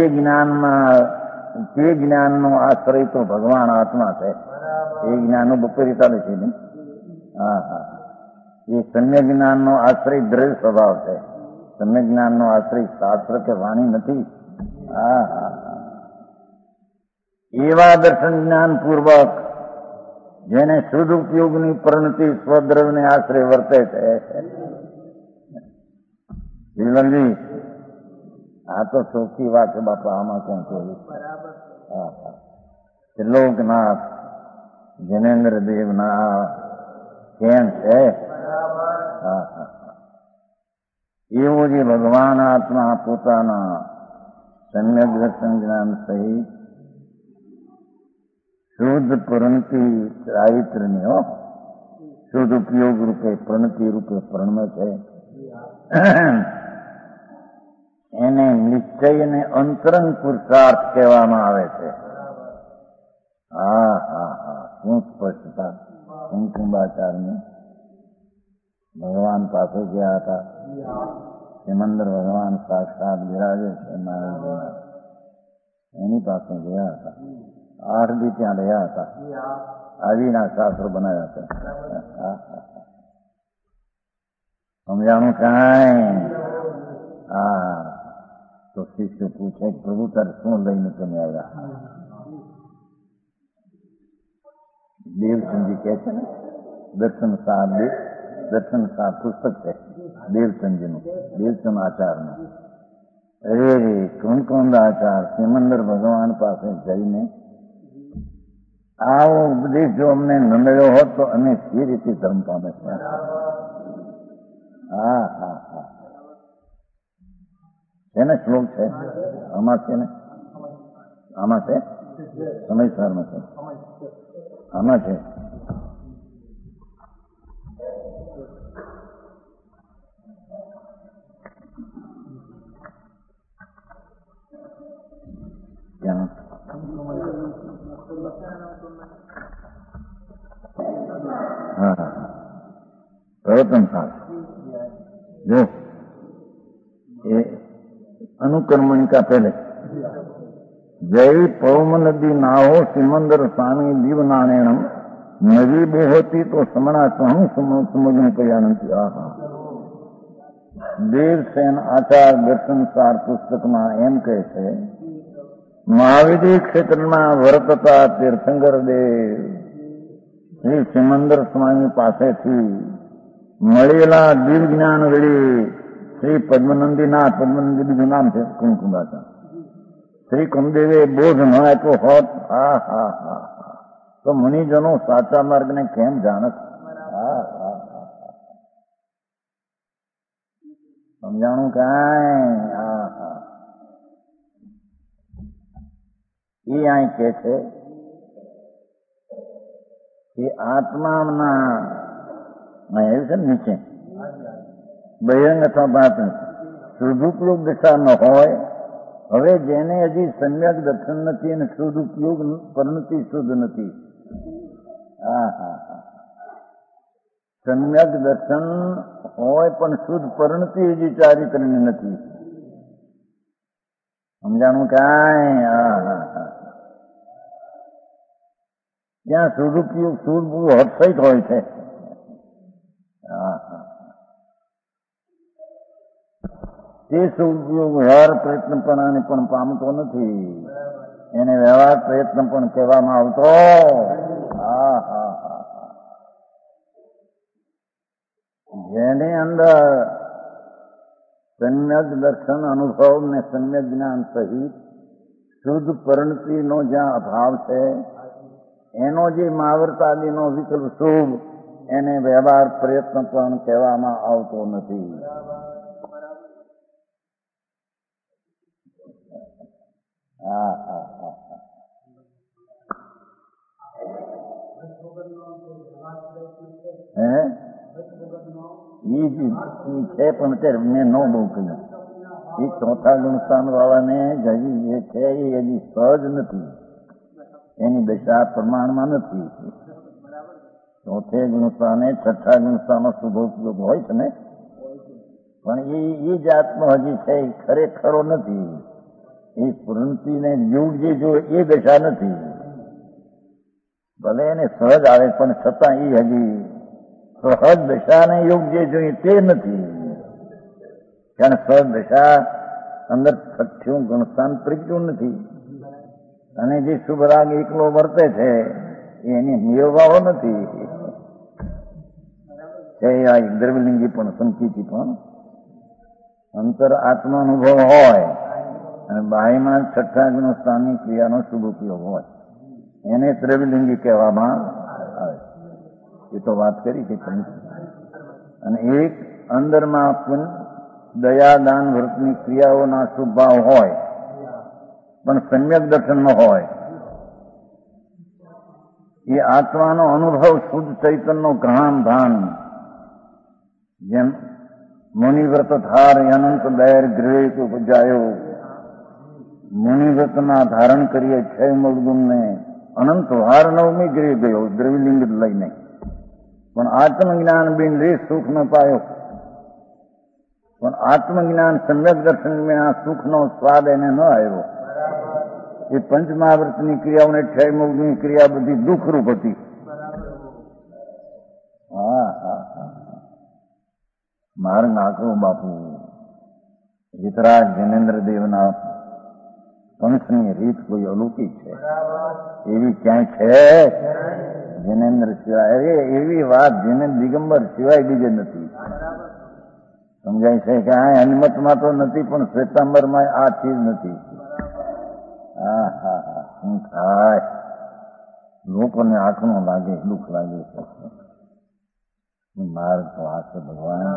જ્ઞાનનો આશ્રય તો ભગવાન આત્મા છે. એ જ્ઞાનનો બપોરિતા નથી ને. હા હા એ સમ્યક જ્ઞાનનો આશ્રય દ્રવ્ય સ્વભાવ છે. સમ્યક જ્ઞાનનો આશ્રય શાસ્ત્ર કે વાણી નથી. હા હા એવા દર્શન જ્ઞાન પૂર્વક જેને શુદ્ધ ઉપયોગની પરિણતિ સ્વદ્રવ્યને આશ્રય વર્તે છે. વિમલજી આ તો ચોખ્ખી વાત છે બાપા, આમાં કેમ કહ્યું? ત્રિલોકનાથ જનેન્દ્ર દેવના કેમ છે? એવું જે ભગવાન આત્મા પોતાના સમ્યક દર્શન જ્ઞાન સહિત શુદ્ધ પરિણતિ ચારિત્ર્યની શુદ્ધ ઉપયોગ રૂપે પરિણતિ રૂપે પરણમે છે. એને નિશ્ચય અને અંતરંગ પુરુષાર્થ કહેવામાં આવે છે. હા હા હા શું સ્પષ્ટતા! કુંકુંબાચાર્યને ભગવાન પાસે ગયા હતા, સિમંદર ભગવાન સાક્ષાત બિરાજે છે નારાયણ, એની પાસે ગયા હતા. 8 દી ત્યાં રહ્યા હતા, આદિના શાસ્ત્રો બનાવ્યા હતા. સમજાણું કાંઈ? હા તો શિષ્ય પૂછે પ્રભુ તારે શું લઈને તમે આવ્યા? દેવચંદજી કહે છે ને, દર્શન શાહ પુસ્તક છે દેવચંદજીનું, દેવચંદ આચારનું. અરે કુંકુંદ આચાર સિમંદર ભગવાન પાસે જઈને આવો ઉપદેશ જો અમને ન મળ્યો હોત તો અમે સી રીતે ધર્મ પામે છે. હા હા હા છે ને શ્લોક છે આમાં, છે ને આમાં છે, સમયસારમાં છે, આમાં છે. ત્યાં હા પ્રવર્તન સાથ જો એ અનુકર્મણિકા પહેલે જય પૌમ નદી નાહો સિમંદર સ્વામી દીવ નારાયણમ નવી બોહોતી તો સમણા સમગ્ર કયાનંતી. આહા દેવસેન આચાર દર્શન સાર પુસ્તકમાં એમ કહે છે, મહાવિધિ ક્ષેત્રમાં વર્તતા તીર્થંકર દેવ શ્રી સિમંદર સ્વામી પાસેથી મળેલા દિવ્ય જ્ઞાન વળી શ્રી પદ્મનંદીનાથ, પદ્મનંદી બીજું નામ છે કુમકુંબાચા, શ્રી કુમદેવે બોધ ન આપ્યો હોત હા હા હા તો મુનિજનો સાચા માર્ગને કેમ જાણત? હા હા સમજાણું કાંઈ? હા હા એ અહીં કે છે કે આત્માના એવું છે ને નીચે બહિરંગ અથવા બાતન શુદ્ધુપયોગ દશા ન હોય. હવે જેને હજી સમ્યક દર્શન નથી અને શુદ્ધ ઉપયોગ પરિણતિ શુદ્ધ નથી. હા હા હા સમ્યક દર્શન હોય પણ શુદ્ધ પરિણતિ હજી ચારિત્રની નથી. સમજાણું કાંઈ? ત્યાં સદુપયોગ શુદ્ધ હર્ષિત હોય છે. તે સદુપયોગ વ્યવહાર પ્રયત્નપણાને પણ પામતો નથી. એને વ્યવહાર પ્રયત્ન પણ કહેવામાં આવતો. જેની અંદર સમ્યક દર્શન અનુભવ ને સમ્યક જ્ઞાન સહિત શુદ્ધ પરિણતિનો જ્યાં અભાવ છે, એનો જે મહાવર્તાદિનો વિકલ્પ શુભ, એને વ્યવહાર પ્રયત્ન પણ કહેવામાં આવતો નથી. છે પણ અત્યારે મેં ન બહુ કહ્યું. એ ચોથા ગુણસ્થાન વાળાને હજી જે છે એ હજી સહજ નથી, એની દશા પ્રમાણમાં નથી. ચોથે ગુણસ્થાને છઠ્ઠા ગુણસ્થાનો શુભોપયોગ હોય છે ને, પણ એ જાતનો હજી છે એ ખરેખરો નથી. એ સ્ફૂર્તિને યોગ જે જો એ દશા નથી. ભલે એને સહજ આવે પણ છતાં એ હજી સહજ દશાને યોગ જે જોઈએ તે નથી. કારણ સહજ દશા અંદર છઠ્ઠું ગુણસ્થાન પ્રગટ્યું નથી, અને જે શુભ રાગ એકલો વર્તે છે એની મેળવાળો નથી. છે આ દ્રવ્યલિંગી પણ સંકિતી પણ અંતર આત્મા અનુભવ હોય અને બાહ્યમાં છઠ્ઠા ગુણસ્થાનની ક્રિયાનો શુભ ઉપયોગ હોય, એને દ્રવ્યલિંગી કહેવામાં આવે. એ તો વાત કરી છે. અને એક અંદરમાં દયા દાન વ્રતની ક્રિયાઓના શુભ ભાવ હોય પણ સમ્યક દર્શન ન હોય. એ આત્માનો અનુભવ શુદ્ધ ચૈતનનો ગ્રહણ ભાન, જેમ મુનિવ્રત ધાર અનંત દૈર ગ્રહિત ઉપજાયો. મુનિવ્રતમાં ધારણ કરીએ 6 મૂળગુણને અનંત વાર નવમી ગૃહ ગયો દ્રવ્યલિંગ લઈને, પણ આત્મજ્ઞાન બિન રે સુખ ન પાયો. પણ આત્મજ્ઞાન સમ્યક દર્શન વિના સુખનો સ્વાદ એને ન આવ્યો. એ પંચમહાવ્રતની ક્રિયાઓને 6 મૂળની ક્રિયા બધી દુઃખરૂપ હતી. માર્ગ નાખો બાપુ. વિતરાગ જૈનેન્દ્ર દેવના પંથની રીત કોઈ અલૌકિક છે, એવી ક્યાંય છે? જૈનેન્દ્ર સિવાય એવી વાત જૈનેન્દ્ર દિગંબર સિવાય બીજે નથી. સમજાય છે કે આ હનુમતમાં તો નથી, પણ શ્વેતાંબરમાં આ ચીજ નથી. શું થાય? લોકોને આંખનો લાગે, દુઃખ લાગે છે. માર્ગ તો આ છે ભગવાન.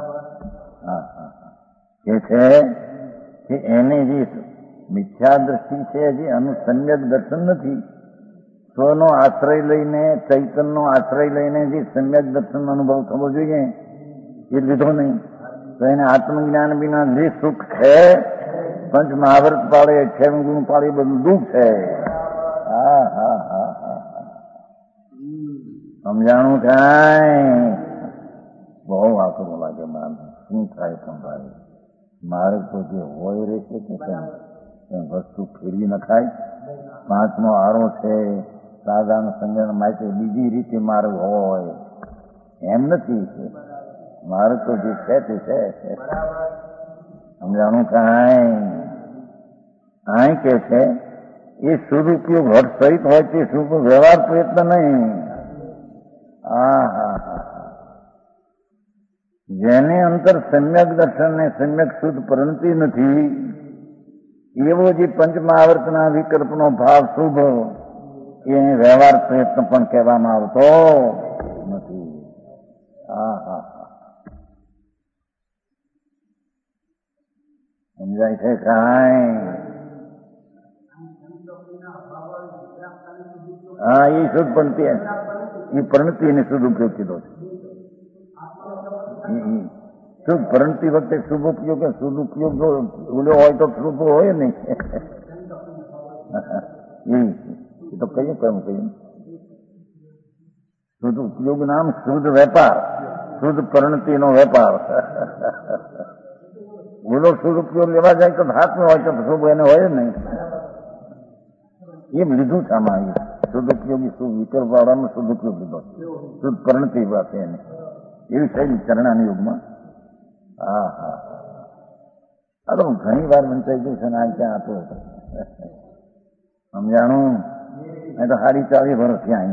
કે છે કે એને જે મિથ્યા દ્રષ્ટિ છે, જે સમ્યક દર્શન નથી. સ્વનો આશ્રય લઈને, ચૈતનનો આશ્રય લઈને જે સમ્યક દર્શન અનુભવ થવો જોઈએ એ લીધો નહીં. તો એને આત્મજ્ઞાન વિના જે સુખ છે, પંચ મહાવ્રત પાડે, 6 ગુણ પાડે, બધું દુઃખ છે. સમજાણું કાંઈ? બહુ આકરો લાગે. માન શું થાય પણ ભાઈ, માર્ગ તો જે હોય રહેશે કે વસ્તુ ફેરવી નખાય. 5મો આરો છે, સાધારણ સંજ્ઞાન માટે બીજી રીતે માર્ગ હોય એમ નથી. માર્ગ તો જે છે તે છે. સમજાણું કાંઈ? આય કે છે એ સદુપયોગ હર્ષ સહિત હોય તે શુભ વ્યવહાર પ્રયત્ન નહીં. જેને અંતર સમ્યક દર્શન ને સમ્યક શુદ્ધ પરિણતિ નથી, એવો જે પંચમહાવર્તના વિકલ્પનો ભાવ શુભ, એને વ્યવહાર પ્રયત્ન પણ કહેવામાં આવતો નથી. સમજાય છે કાંઈ? એ શુદ્ધ પરિણતિ, એ પરિણતિને શુદ્ધ ઉપયોગ કીધો છે. શુદ્ધ પરિણતિ વખતે શુભ ઉપયોગ જો ભૂલ્યો હોય તો શુભ હોય નહીં. એ તો કયું કહ્યું શુદ્ધ ઉપયોગ નામ શુદ્ધ વેપાર. શુદ્ધ પરિણતિનો વેપાર. બોલો શુદ્ધ ઉપયોગ લેવા જાય તો હાથમાં હોય તો શુભ એને હોય જ નહીં. એમ લીધું છે આમાં. શુદ્ધ ઉપયોગી શુભ વિકલ્પ વાળાનો શુદ્ધ ઉપયોગ લીધો, શુદ્ધ પરિણતિ વાત એને એવી થયેલી ચરણાની યુગમાં. હા હા, આ તો ઘણી વાર વંચાઈ ગયું છે ને આ ક્યાં હતો સમજાણું. તો 40 વર્ષ ત્યાં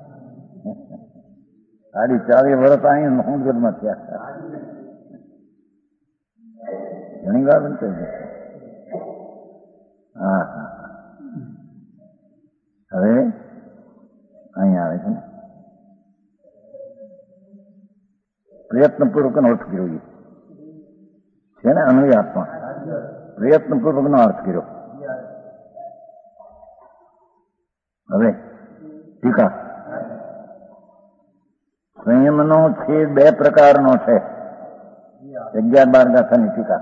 આવી 40 વર્ષ અહીં નોંધમાં થયા, ઘણી વાર વંચાઈ ગયું. હા હા, હવે અહીં આવે છે ને પ્રયત્નપૂર્વકનો અર્થ કર્યો છે ને અન્વય આત્મા. પ્રયત્નપૂર્વકનો અર્થ કર્યો. હવે ટીકા. સંયમનો છેદ 2 પ્રકારનો છે. 11-12 ગાથાની ટીકા.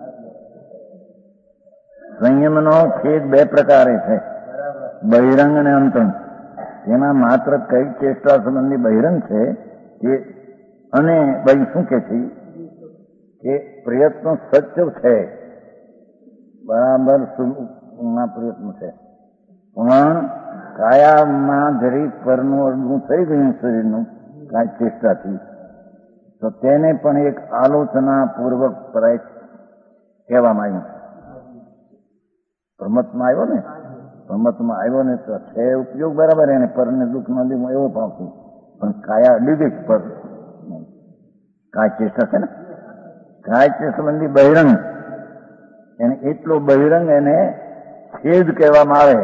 સંયમનો છેદ 2 પ્રકારે છે, બહિરંગ અને અંતરંગ. તેમાં માત્ર કઈ ચેષ્ટા સંબંધી બહિરંગ છે તે, અને ભાઈ શું કે છે કે પ્રયત્નો સત્ય છે, બરાબર ના પ્રયત્ન છે, પણ કાયામાં જરીક પરનું અડધું થઈ ગયું શરીરનું કાંઈ ચેષ્ટાથી, તો તેને પણ એક આલોચના પૂર્વક કહેવામાં આવ્યું. પરમાત્મા આવ્યો ને, પરમાત્મા આવ્યો ને તો છે ઉપયોગ બરાબર, એને પરને દુઃખ ન દીધું એવો પણ, પણ કાયા અડી ગઈ પર કાય ચેષ્ટા છે ને, કાય ચેષ્ટા સંબંધી બહિરંગ, એને એટલો બહિરંગ એને છેદ કહેવામાં આવે.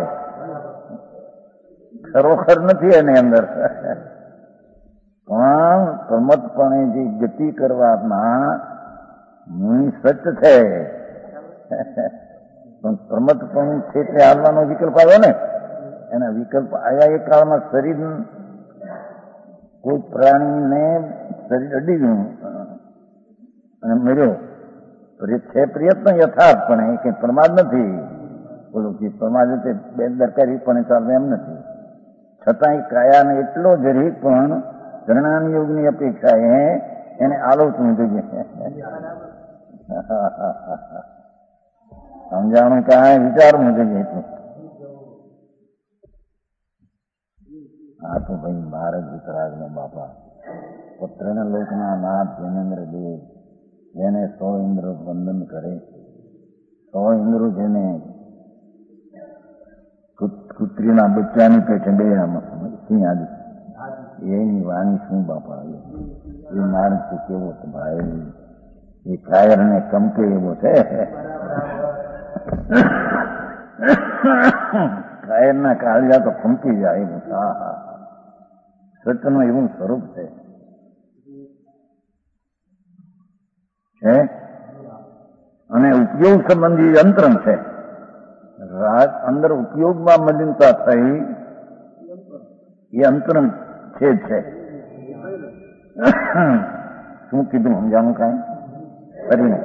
ખરોખર નથી એની અંદર, પણ પ્રમતપણે જે ગતિ કરવામાં મુનિ સત્ય છે, પણ પ્રમતપણું છે તે હાલવાનો વિકલ્પ આવ્યો ને, એના વિકલ્પ આવ્યા એ કાળમાં શરીર, કોઈ પ્રાણીને શરીર અડી ગયું અને મર્યો છે. પ્રયત્ન યથાર્થ, પણ એ કઈ પ્રમાદ નથી. બોલો કે પ્રમાદ છે બેદરકારી પણ ચાલવે એમ નથી. છતાં કાયાને એટલો જરીક પણ ચરણાની યોગની અપેક્ષાએ એને આલોચવું જોઈએ. સમજાણું કાંઈ વિચારવું જોઈએ એટલું. આ તો ભાઈ મહારાજ વિતરાગના બાપા, પુત્રના લોકના નાથ જૈનેન્દ્ર દેવ, જેને 100 ઇન્દ્ર વંદન કરે, 100 ઇન્દ્રો જેને કુત્રીના બચ્ચાની પેટે બે સિંહ આદિ, એની વાણી શું બાપા. એ માણસ કેવો છે ભાઈ, એ કાયરને કમકે એવો છે. કાયરના કાળિયા તો કમકી જાય એવું. હા હા, સત્યનું એવું સ્વરૂપ છે. અને ઉપયોગ સંબંધી અંતરંગ છે. રાગ અંદર ઉપયોગમાં મલિનતા થઈ એ અંતરંગ છેદ છે. શું કીધું સમજાણું કાંઈ કરીને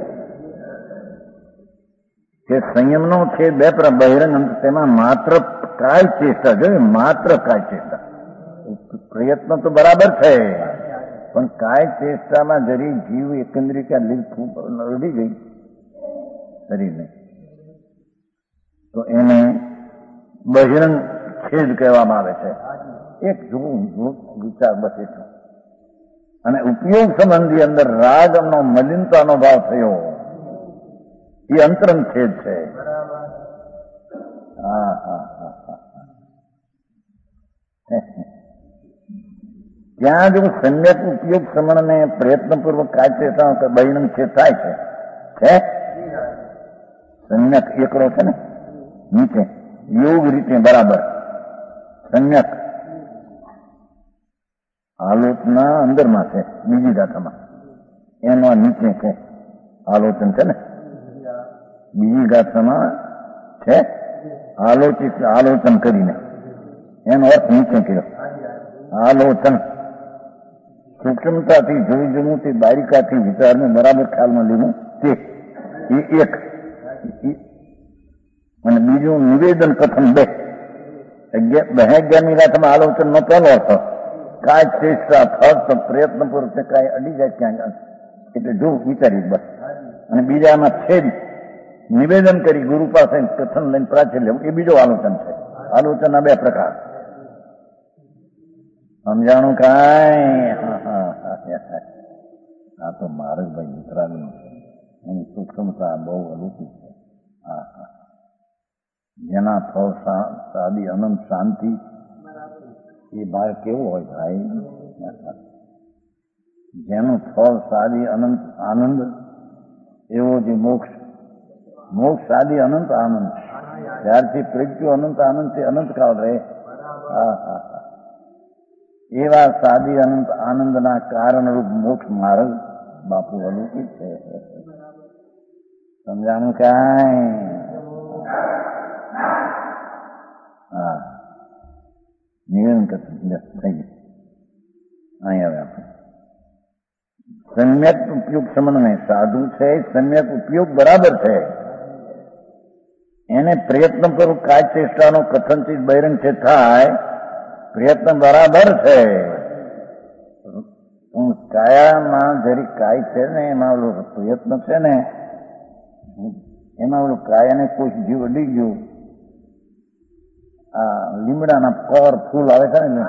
કે સંયમનો છે 2 બહિરંગ અંત, તેમાં માત્ર કાય ચેષ્ટા જોઈએ, માત્ર કાય ચેષ્ટા. પ્રયત્ન તો બરાબર છે, પણ કાય ચેષ્ટામાં જરી જીવ એકંદરી અડી ગઈ શરીરને, તો એને બહિરંગ છેદ કહેવામાં આવે છે. એક જુઓ વિચાર બસ એટલું. અને ઉપયોગ સંબંધી અંદર રાગનો મલિનતાનો ભાવ થયો, એ અંતરંગ છેદ છે. હા હા હા હા, ત્યાં જો સમ્યક ઉપયોગ સમણને પ્રયત્નપૂર્વક કાયદેસર બહિરંગ છેદ થાય છે. સમ્યક એકડો છે ને નીચે યોગ રીતે બરાબર, સમ્યક આલોચના અંદરમાં છે, બીજી ગાથામાં એનો નીચે છે આલોચન છે ને, બીજી ગાથામાં છે આલોચન કરીને, એનો અર્થ નીચે કર્યો. આલોચન સૂક્ષ્મતાથી જોઈ જવું, તે બારીકાથી વિચારને બરાબર ખ્યાલમાં લેવું, તે એક. અને બીજું નિવેદન કથન 2. 11મી ગાથામાં આલોચનનો પહેલો અર્થ, કાંઈ ચેષ્ટા ફક્ત પ્રયત્નપૂર્વક કાંઈ અડી જાય ક્યાંક એટલે જો વિચારી બસ. અને બીજામાં છેદ નિવેદન કરી ગુરુ પાસે કથન લઈને પ્રાચુર્ય એ બીજો આલોચન છે. આલોચનના બે પ્રકાર. સમજાણું કાંઈ? આ તો માર્ગભાઈ વિતરાગનું છે. એની સૂક્ષ્મતા બહુ અલૌકિક છે. જેના ફળ સાદી અનંત શાંતિ એ ભાવ કેવો હોય ભાઈ? જેનું ફળ સાદી અનંત આનંદ એવો જે મોક્ષ. મોક્ષ સાદી અનંત આનંદ. ત્યારથી પ્રગટ્યો અનંત આનંદ થી અનંતકાળ રહે. એવા સાદી અનંત આનંદના કારણરૂપ મોક્ષ માર્ગ બાપુ અલૌકિક છે. સમજાણું કાંઈ? હા, નિવેદન કરતું થઈ ગયું. અહીં હવે આપણે સમ્યક ઉપયોગ સમન્વય સાધુ છે. સમ્યક ઉપયોગ બરાબર છે. એને પ્રયત્ન કરું કાય ચેષ્ટાનો કથનથી બહિરંગ છે થાય પ્રયત્ન બરાબર છે. કાયામાં જરી કાય છે ને એમાં ઓલો પ્રયત્ન છે ને એમાં ઓલું કાયાને કોઈ જીવ અડી ગયું. આ લીમડાના કવર ફૂલ આવે છે ને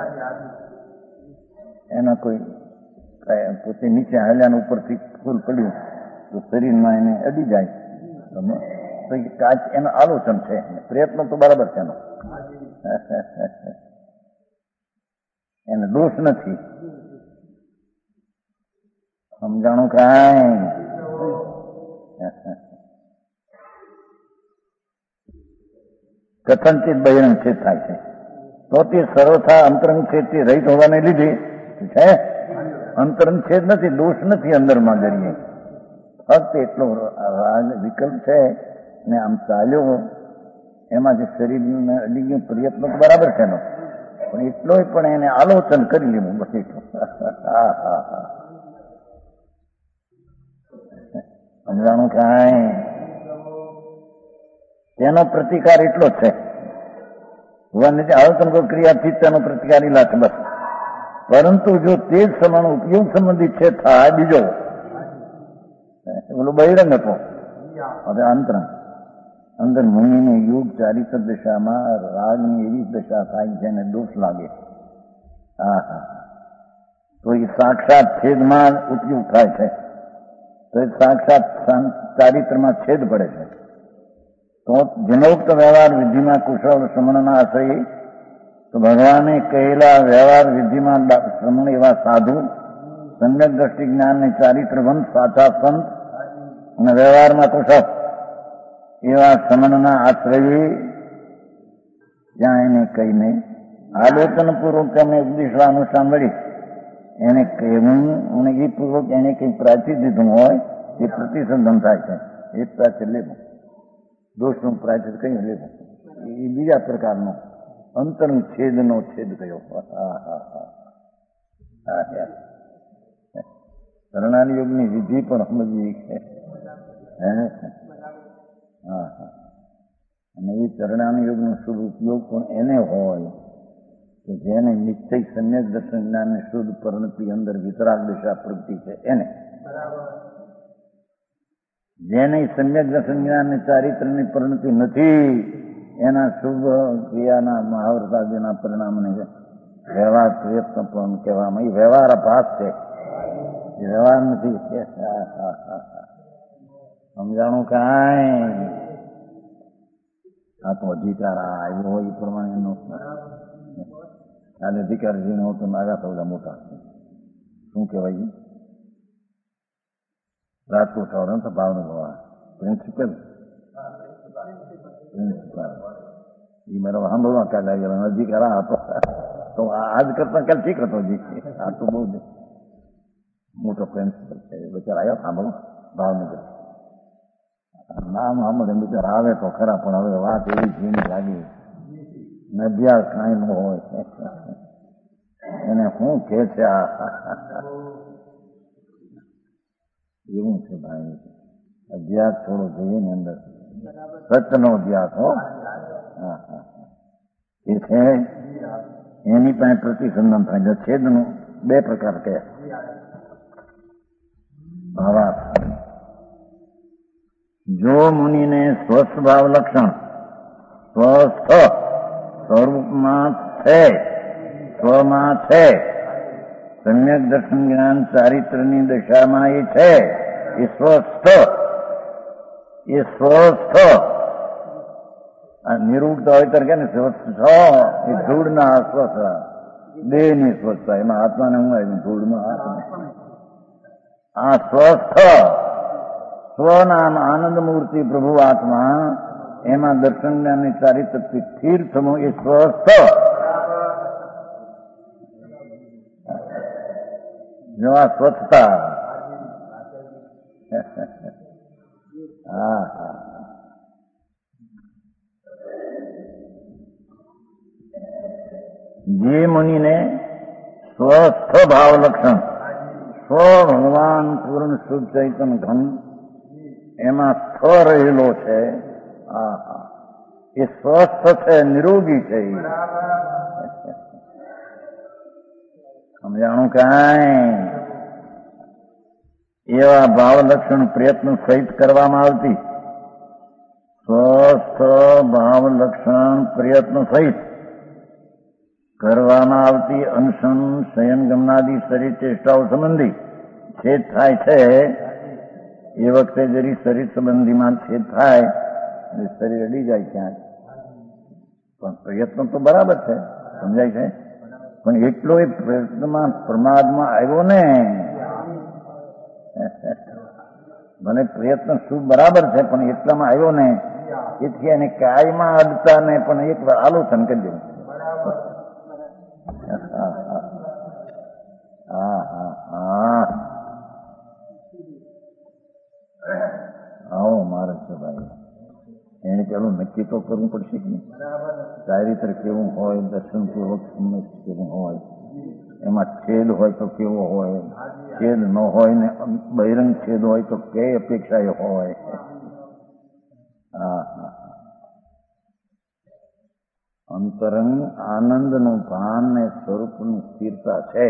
એના કોઈ પોતે નીચે હાલ્યાને ઉપરથી ફૂલ પડ્યું તો શરીરમાં એને અડી જાય તો કાચ એનું આલોચન છે. પ્રયત્ન તો બરાબર છે એનો, એને દોષ નથી. સમજાણું કાંઈ? કથનચિત બહિરંગ છેદ થાય છે તો તે સર્વથા અંતરંગ છેદથી રહિત હોવાને લીધે છે. અંતરંગ છેદ નથી, દોષ નથી અંદરમાં જરીએ. ફક્ત એટલો રાગ વિકલ્પ છે ને આમ ચાલ્યો એમાં જે શરીરને અડી ગયું પ્રયત્ન તો બરાબર છે એનો, પણ એટલો પણ એને આલોચન કરી લેવું બસ એટલું. સમજાણું કાંઈ? તેનો પ્રતિકાર એટલો જ છે. આલોચન ક્રિયાથી તેનો પ્રતિકાર ઇલા છે બસ. પરંતુ જો તે જ સમાન ઉપયોગ સંબંધિત છે થાય બીજો બોલો બહિરંગ હતો. હવે અંતરંગ અંદર મુનિને યોગ ચારિત્ર દશામાં રાગની એવી દશા થાય જેને દોષ લાગે. તો એ સાક્ષાત છેદમાં ઉપયોગ થાય છે. તો એ સાક્ષાત ચારિત્રમાં છેદ પડે છે. તો જનોક્ત વ્યવહાર વિધિમાં કુશળ શ્રમણના આશ્રય તો ભગવાને કહેલા વ્યવહાર વિધિમાં શ્રમણ એવા સાધુ સમ્યક દ્રષ્ટિ જ્ઞાનને ચારિત્રવંત સાચા સંત અને વ્યવહારમાં કુશળ એવા શ્રમણના આશ્રય ત્યાં એને કહીને આલોચન પૂર્વક તેમને ઉપદેશવા અનુષ્ઠાન મળી એને કહેવું અને એ પૂર્વક એને કંઈ પ્રાચી દીધું હોય એ પ્રતિસંધન થાય છે. એ પ્રાચી લેવું, દોષનું પ્રાચી કઈ લેવું એ બીજા પ્રકારનો અંતરંગ છેદનો છેદ કયો. શરણાન યોગની વિધિ પણ સમજવી છે. અને એ શરણાન યોગનો શુદ્ધ ઉપયોગ પણ એને હોય કે જેને નિશ્ચય સમ્યક દર્શન જ્ઞાનને શુદ્ધ પરિણતિ અંદર વિતરાગ દિશા પ્રગતિ છે એને. જેને સમ્યક દર્શન જ્ઞાનને ચારિત્રની પરિણતિ નથી એના શુભ ક્રિયાના મહાવૃતાદિના પરિણામને વ્યવહાર પ્રયત્ન પણ કહેવામાં. એ વ્યવહાર અભાસ છે, એ વ્યવહાર નથી. સમજાણું કાંઈ? આ તો અધિકાર આવ્યો હોય એ પ્રમાણે એનો કાલે અધિકારજીને હું તો માગા સૌદા મોટા શું કહેવાય રાજકોટ આવડે તો ભાવનગર પ્રિન્સિપલ એ મારો સાંભળવા કાલે લાગેલા અધિકાર હતો તો આજ કરતા કાલ ઠીક હતો. આ તો બહુ મોટો પ્રિન્સિપલ છે. બચાર આવ્યો સાંભળો ભાવનગર નામ સાંભળે બિચાર આવે તો ખરા પણ હવે વાત એવી ઝીણી લાગી અભ્યાસ કાંઈ ન હોય એને શું કે છે એવું છે ભાઈ. અભ્યાસ થોડો જોઈએ ને અંદર સચનો અભ્યાસ હો. એ છે એની પાસે પ્રતિસંધાન થાય. છેદનું બે પ્રકાર કયા? ભાવાર્થ. જો મુનિને સ્વસ્વભાવ લક્ષણ સ્વસ્થ સ્વરૂપમાં છે, સ્વમાં છે, સમ્યક દર્શન જ્ઞાન ચારિત્રની દશામાં એ છે, એ સ્વસ્થ, એ સ્વસ્થ. આ નિરૂઢતા હોય ત્યારે કે ને સ્વસ્થ એ ધૂળના અસ્વસ્થ, દેહની સ્વસ્થતા, એમાં આત્માને હું આવ્યું ધૂળમાં આત્મા. આ સ્વસ્થ સ્વનામ આનંદ મૂર્તિ પ્રભુ આત્મા, એમાં દર્શન જ્ઞાનની ચારિત્રથી સ્થિર થવું એ સ્વસ્થ. જો આ સ્વચ્છતા, હા હા, જે મુનિને સ્વસ્થ ભાવ લક્ષણ સ્વ ભગવાન પૂર્ણ શુદ્ધ ચૈતન ઘન એમાં સ્વ રહેલો છે, એ સ્વસ્થ છે, નિરોગી છે. સમજાણું? કાંઈ એવા ભાવ લક્ષણ પ્રયત્ન સહિત કરવામાં આવતી, સ્વસ્થ ભાવ લક્ષણ પ્રયત્ન સહિત કરવામાં આવતી અનશન શયન ગમનાદી શરીર ચેષ્ટાઓ સંબંધી છેદ થાય છે. એ વખતે જરી શરીર સંબંધીમાં છેદ થાય એટલે શરીર અડી જાય ક્યાંક, પણ પ્રયત્ન તો બરાબર છે, સમજાય છે. પણ એટલો એ પ્રયત્નમાં પ્રમાદમાં આવ્યો ને, મને પ્રયત્ન શું બરાબર છે, પણ એટલામાં આવ્યો ને, એથી એને કાયમાં અડતા ને પણ એક વાર આલોચન કરી દેવું. આવો મારે છે ભાઈ, એને પેલું નક્કી તો કરવું પડશે કે નહીં? ચારિત્ર કેવું હોય, દર્શનપૂર્વક કેવું હોય, એમાં છેદ હોય તો કેવો હોય, છેદ ન હોય ને બહિરંગ છેદ હોય તો કઈ અપેક્ષા એ હોય. અંતરંગ આનંદનું ભાન ને સ્વરૂપની સ્થિરતા છે,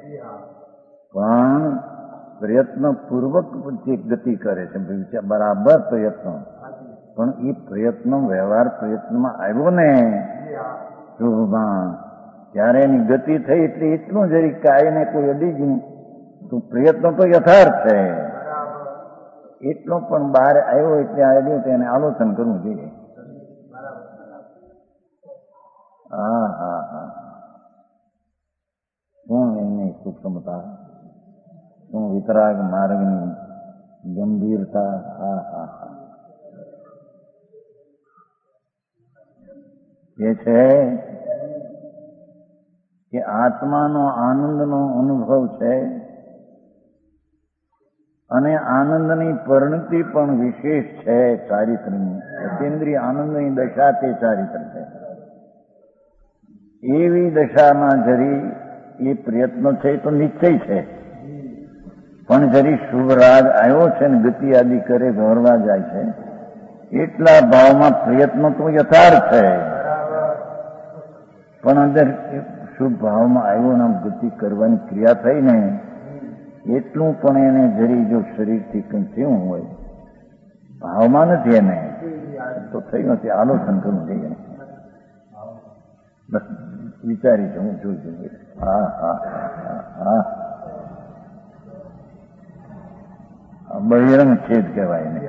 પણ પ્રયત્ન પૂર્વક જે ગતિ કરે છે, બરાબર પ્રયત્ન, પણ એ પ્રયત્ન વ્યવહાર પ્રયત્નમાં આવ્યો ને શુભમાં, ત્યારે એની ગતિ થઈ એટલે એટલું જરી કાયને કોઈ અડી ગયું તો પ્રયત્ન તો યથાર્થ છે, એટલો પણ બહાર આવ્યો એટલે આવ્યો તો એને આલોચન કરવું જોઈએ. હા હા હા, શું એની સૂક્ષ્મતા, શું વિતરાગ માર્ગની ગંભીરતા. હા હા હા, એ છે કે આત્માનો આનંદનો અનુભવ છે, અને આનંદની પરિણતિ પણ વિશેષ છે ચારિત્રની. અતિન્દ્રિય આનંદની દશા તે ચારિત્ર છે. એવી દશામાં જરી એ પ્રયત્ન છે તો નિશ્ચય છે, પણ જરી શુભ રાગ આવ્યો છે ને ગતિ આદિ કરે દોરવા જાય છે, એટલા ભાવમાં પ્રયત્ન તો યથાર્થ છે, પણ અંદર શુભ ભાવમાં આવ્યો ને ગતિ કરવાની ક્રિયા થઈ ને, એટલું પણ એને જરી જો શરીરથી કંઈ થયું હોય, ભાવમાં નથી એને તો થયું નથી, આલોચન કરવું જોઈએ. બસ વિચારી છે, હું જોઈ જોઈએ. હા હા હા, બહિરંગ છેદ કહેવાય ને,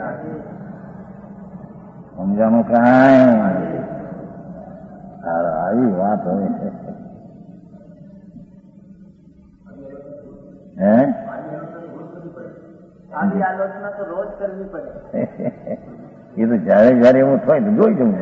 સમજાનું કાંઈ? આવી વાત હોય હે, આલોચના તો રોજ કરવી પડે. એ તો જયારે જયારે એવું થાય તો જોઈ જવું.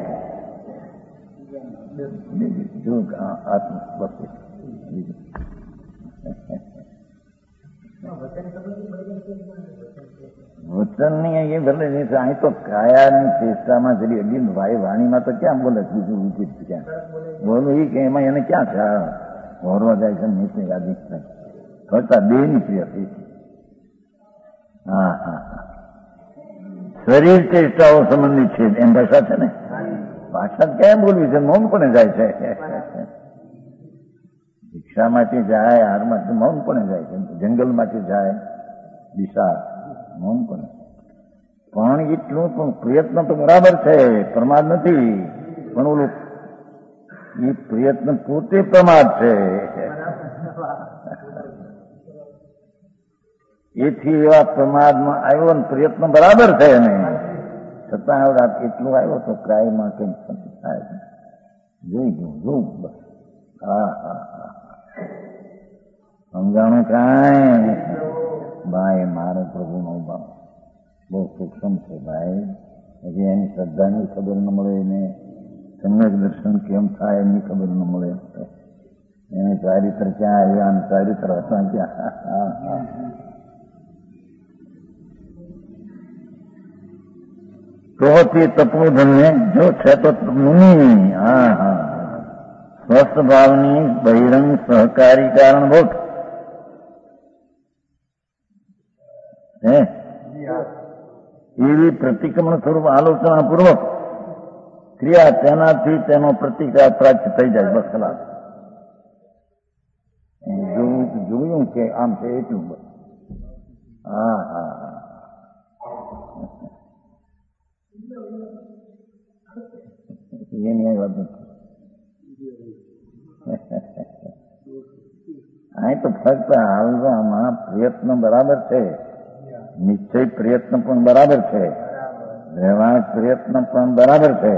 વચન ની એ ભલે અહીં તો કાયાની ચેષ્ટામાં જરી અડીન વાણીમાં તો ક્યાં બોલે, બીજું ઉચિત ક્યાં બોલવું એ કે એમાં એને ક્યાં છે હોરવા જાય છે, નીચે યાદી કરતા દેહની ક્રિયા થઈ છે. હા હા હા, શરીર ચેષ્ટાઓ સંબંધિત છે એમ ભાષા છે ને, ભાષા ક્યાં બોલવી છે, મૌન પણ જાય છે. દિશામાંથી જાય, હારમાંથી મૌન પણ જાય છે, જંગલમાંથી જાય દિશા મૌન પણ. પણ એટલું પણ પ્રયત્ન તો બરાબર છે, પ્રમાદ નથી. પણ ઓલું એ પ્રયત્ન પોતે પ્રમાદ છે. એથી એવા પ્રમાદમાં આવ્યો ને પ્રયત્ન બરાબર છે ને છતાં આવડા એટલું આવ્યો તો કાયમાં કંઈક થાય. જોઈ જોઉં બસ. હા હા હા સમજાણું કાંઈ ભાઈ મારો પ્રભુનો ભાવ બહુ સૂક્ષ્મ છે ભાઈ. હજી એની શ્રદ્ધાની ખબર ન મળે, એને સમ્યક દર્શન કેમ થાય એની ખબર ન મળે. એને ચારિત્ર ક્યાં આવ્યા અને ચારિત્ર હતા ક્યાં. તો તે તપોધનને જો છે તો મુનિ. હા હા સ્વસ્થ ભાવની બહિરંગ સહકારી કારણભૂત હે એવી પ્રતિક્રમણ સ્વરૂપ આલોચના પૂર્વક ક્રિયા, તેનાથી તેનો પ્રતિકાર પ્રાપ્ત થઈ જાય. બસ ખલાસ. જોયું કે આમ છે એટલું બસ. હા હા એની વાત નથી. અહીં તો ફક્ત હાલમાં પ્રયત્ન બરાબર છે, નિશ્ચય પ્રયત્ન પણ બરાબર છે, વ્યવહાર પ્રયત્ન પણ બરાબર છે.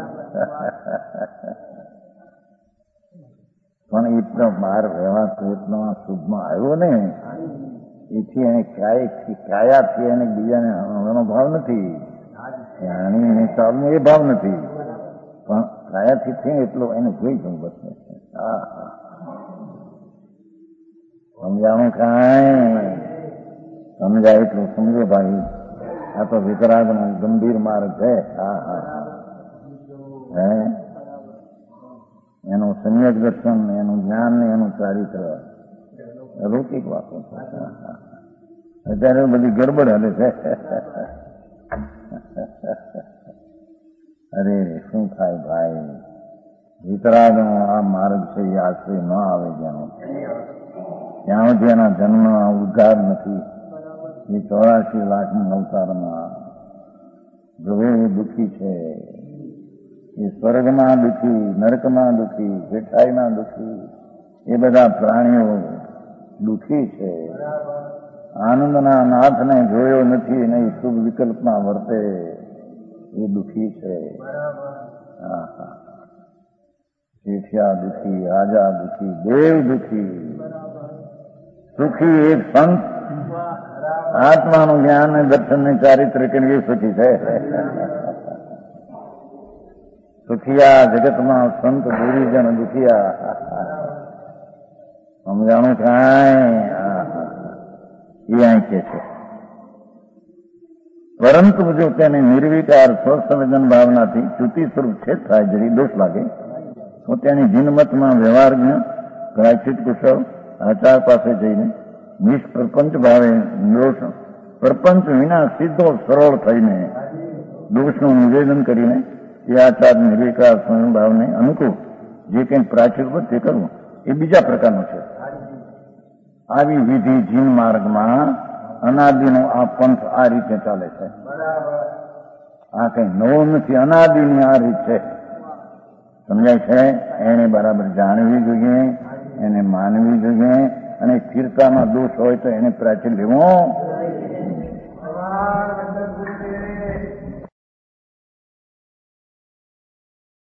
પણ એ તો બહાર વ્યવહાર પ્રયત્નમાં શુભમાં આવ્યો ને એથી એને કાયાથી એને બીજાને હણવાનો ભાવ નથી, જાણીને ચાલનો એ ભાવ નથી. પણ કાયાથી છે એટલો એને જોઈ જવું બસ. હા હા સમજાણું કાંઈ સમજાય એટલું સમજો ભાઈ. આ તો વિતરાગનો ગંભીર માર્ગ છે. હા હા હે એનું સમ્યક દર્શન, એનું જ્ઞાન ને એનું ચારિત્ર અલૌકિક વાતો છે. અત્યારે બધી ગડબડ હાલે છે. અરે શું થાય ભાઈ, વિતરાગનો આ માર્ગ છે એ આશ્રય ન આવે જેનો, ત્યાં સુધી એના જન્મના ઉદ્ધાર નથી. એ 84 લાખના અવતારમાં જોવે એ દુઃખી છે. એ સ્વર્ગમાં દુઃખી, નરકમાં દુઃખી, જેઠાઈમાં દુઃખી, એ બધા પ્રાણીઓ દુઃખી છે. આનંદના નાથને જોયો નથી નહીં શુભ વિકલ્પમાં વર્તે એ દુઃખી છે. હા હા શેઠિયા દુઃખી, રાજા દુઃખી, દેવ દુઃખી, સુખી એક સંત આત્માનું જ્ઞાન ને દર્શન ને ચારિત્ર કે સુખી છે. સુખિયા જગતમાં સંત ગુરુજન દુખિયા. સમજાણું કાંઈ એ અહીં કે છે. પરંતુ જો તેને નિર્વિકાર સ્વસંવેદન ભાવનાથી ચૂતી સ્વરૂપ છેદ થાય, જરી દોષ લાગે તો તેની જીનમતમાં વ્યવહારજ્ઞ પ્રાયશ્ચિત કુશળ આચાર પાસે જઈને નિષ્પ્રપંચ ભાવે દોષ પ્રપંચ વિના સીધો સરળ થઈને દોષનું નિવેદન કરીને એ આચાર નિર્વિકાર સ્વભાવને અનુકૂળ જે કંઈ પ્રાચીર તે કરવું એ બીજા પ્રકારનું છે. આવી વિધિ જીન માર્ગમાં અનાદિનો આ પંથ આ રીતે ચાલે છે. આ કઈ નવો નથી, અનાદિની આ રીત છે. સમજાય છે? એને બરાબર જાણવી જોઈએ, એને માનવી જોઈએ, અને સ્થિરતામાં દોષ હોય તો એને પ્રાચીર લેવો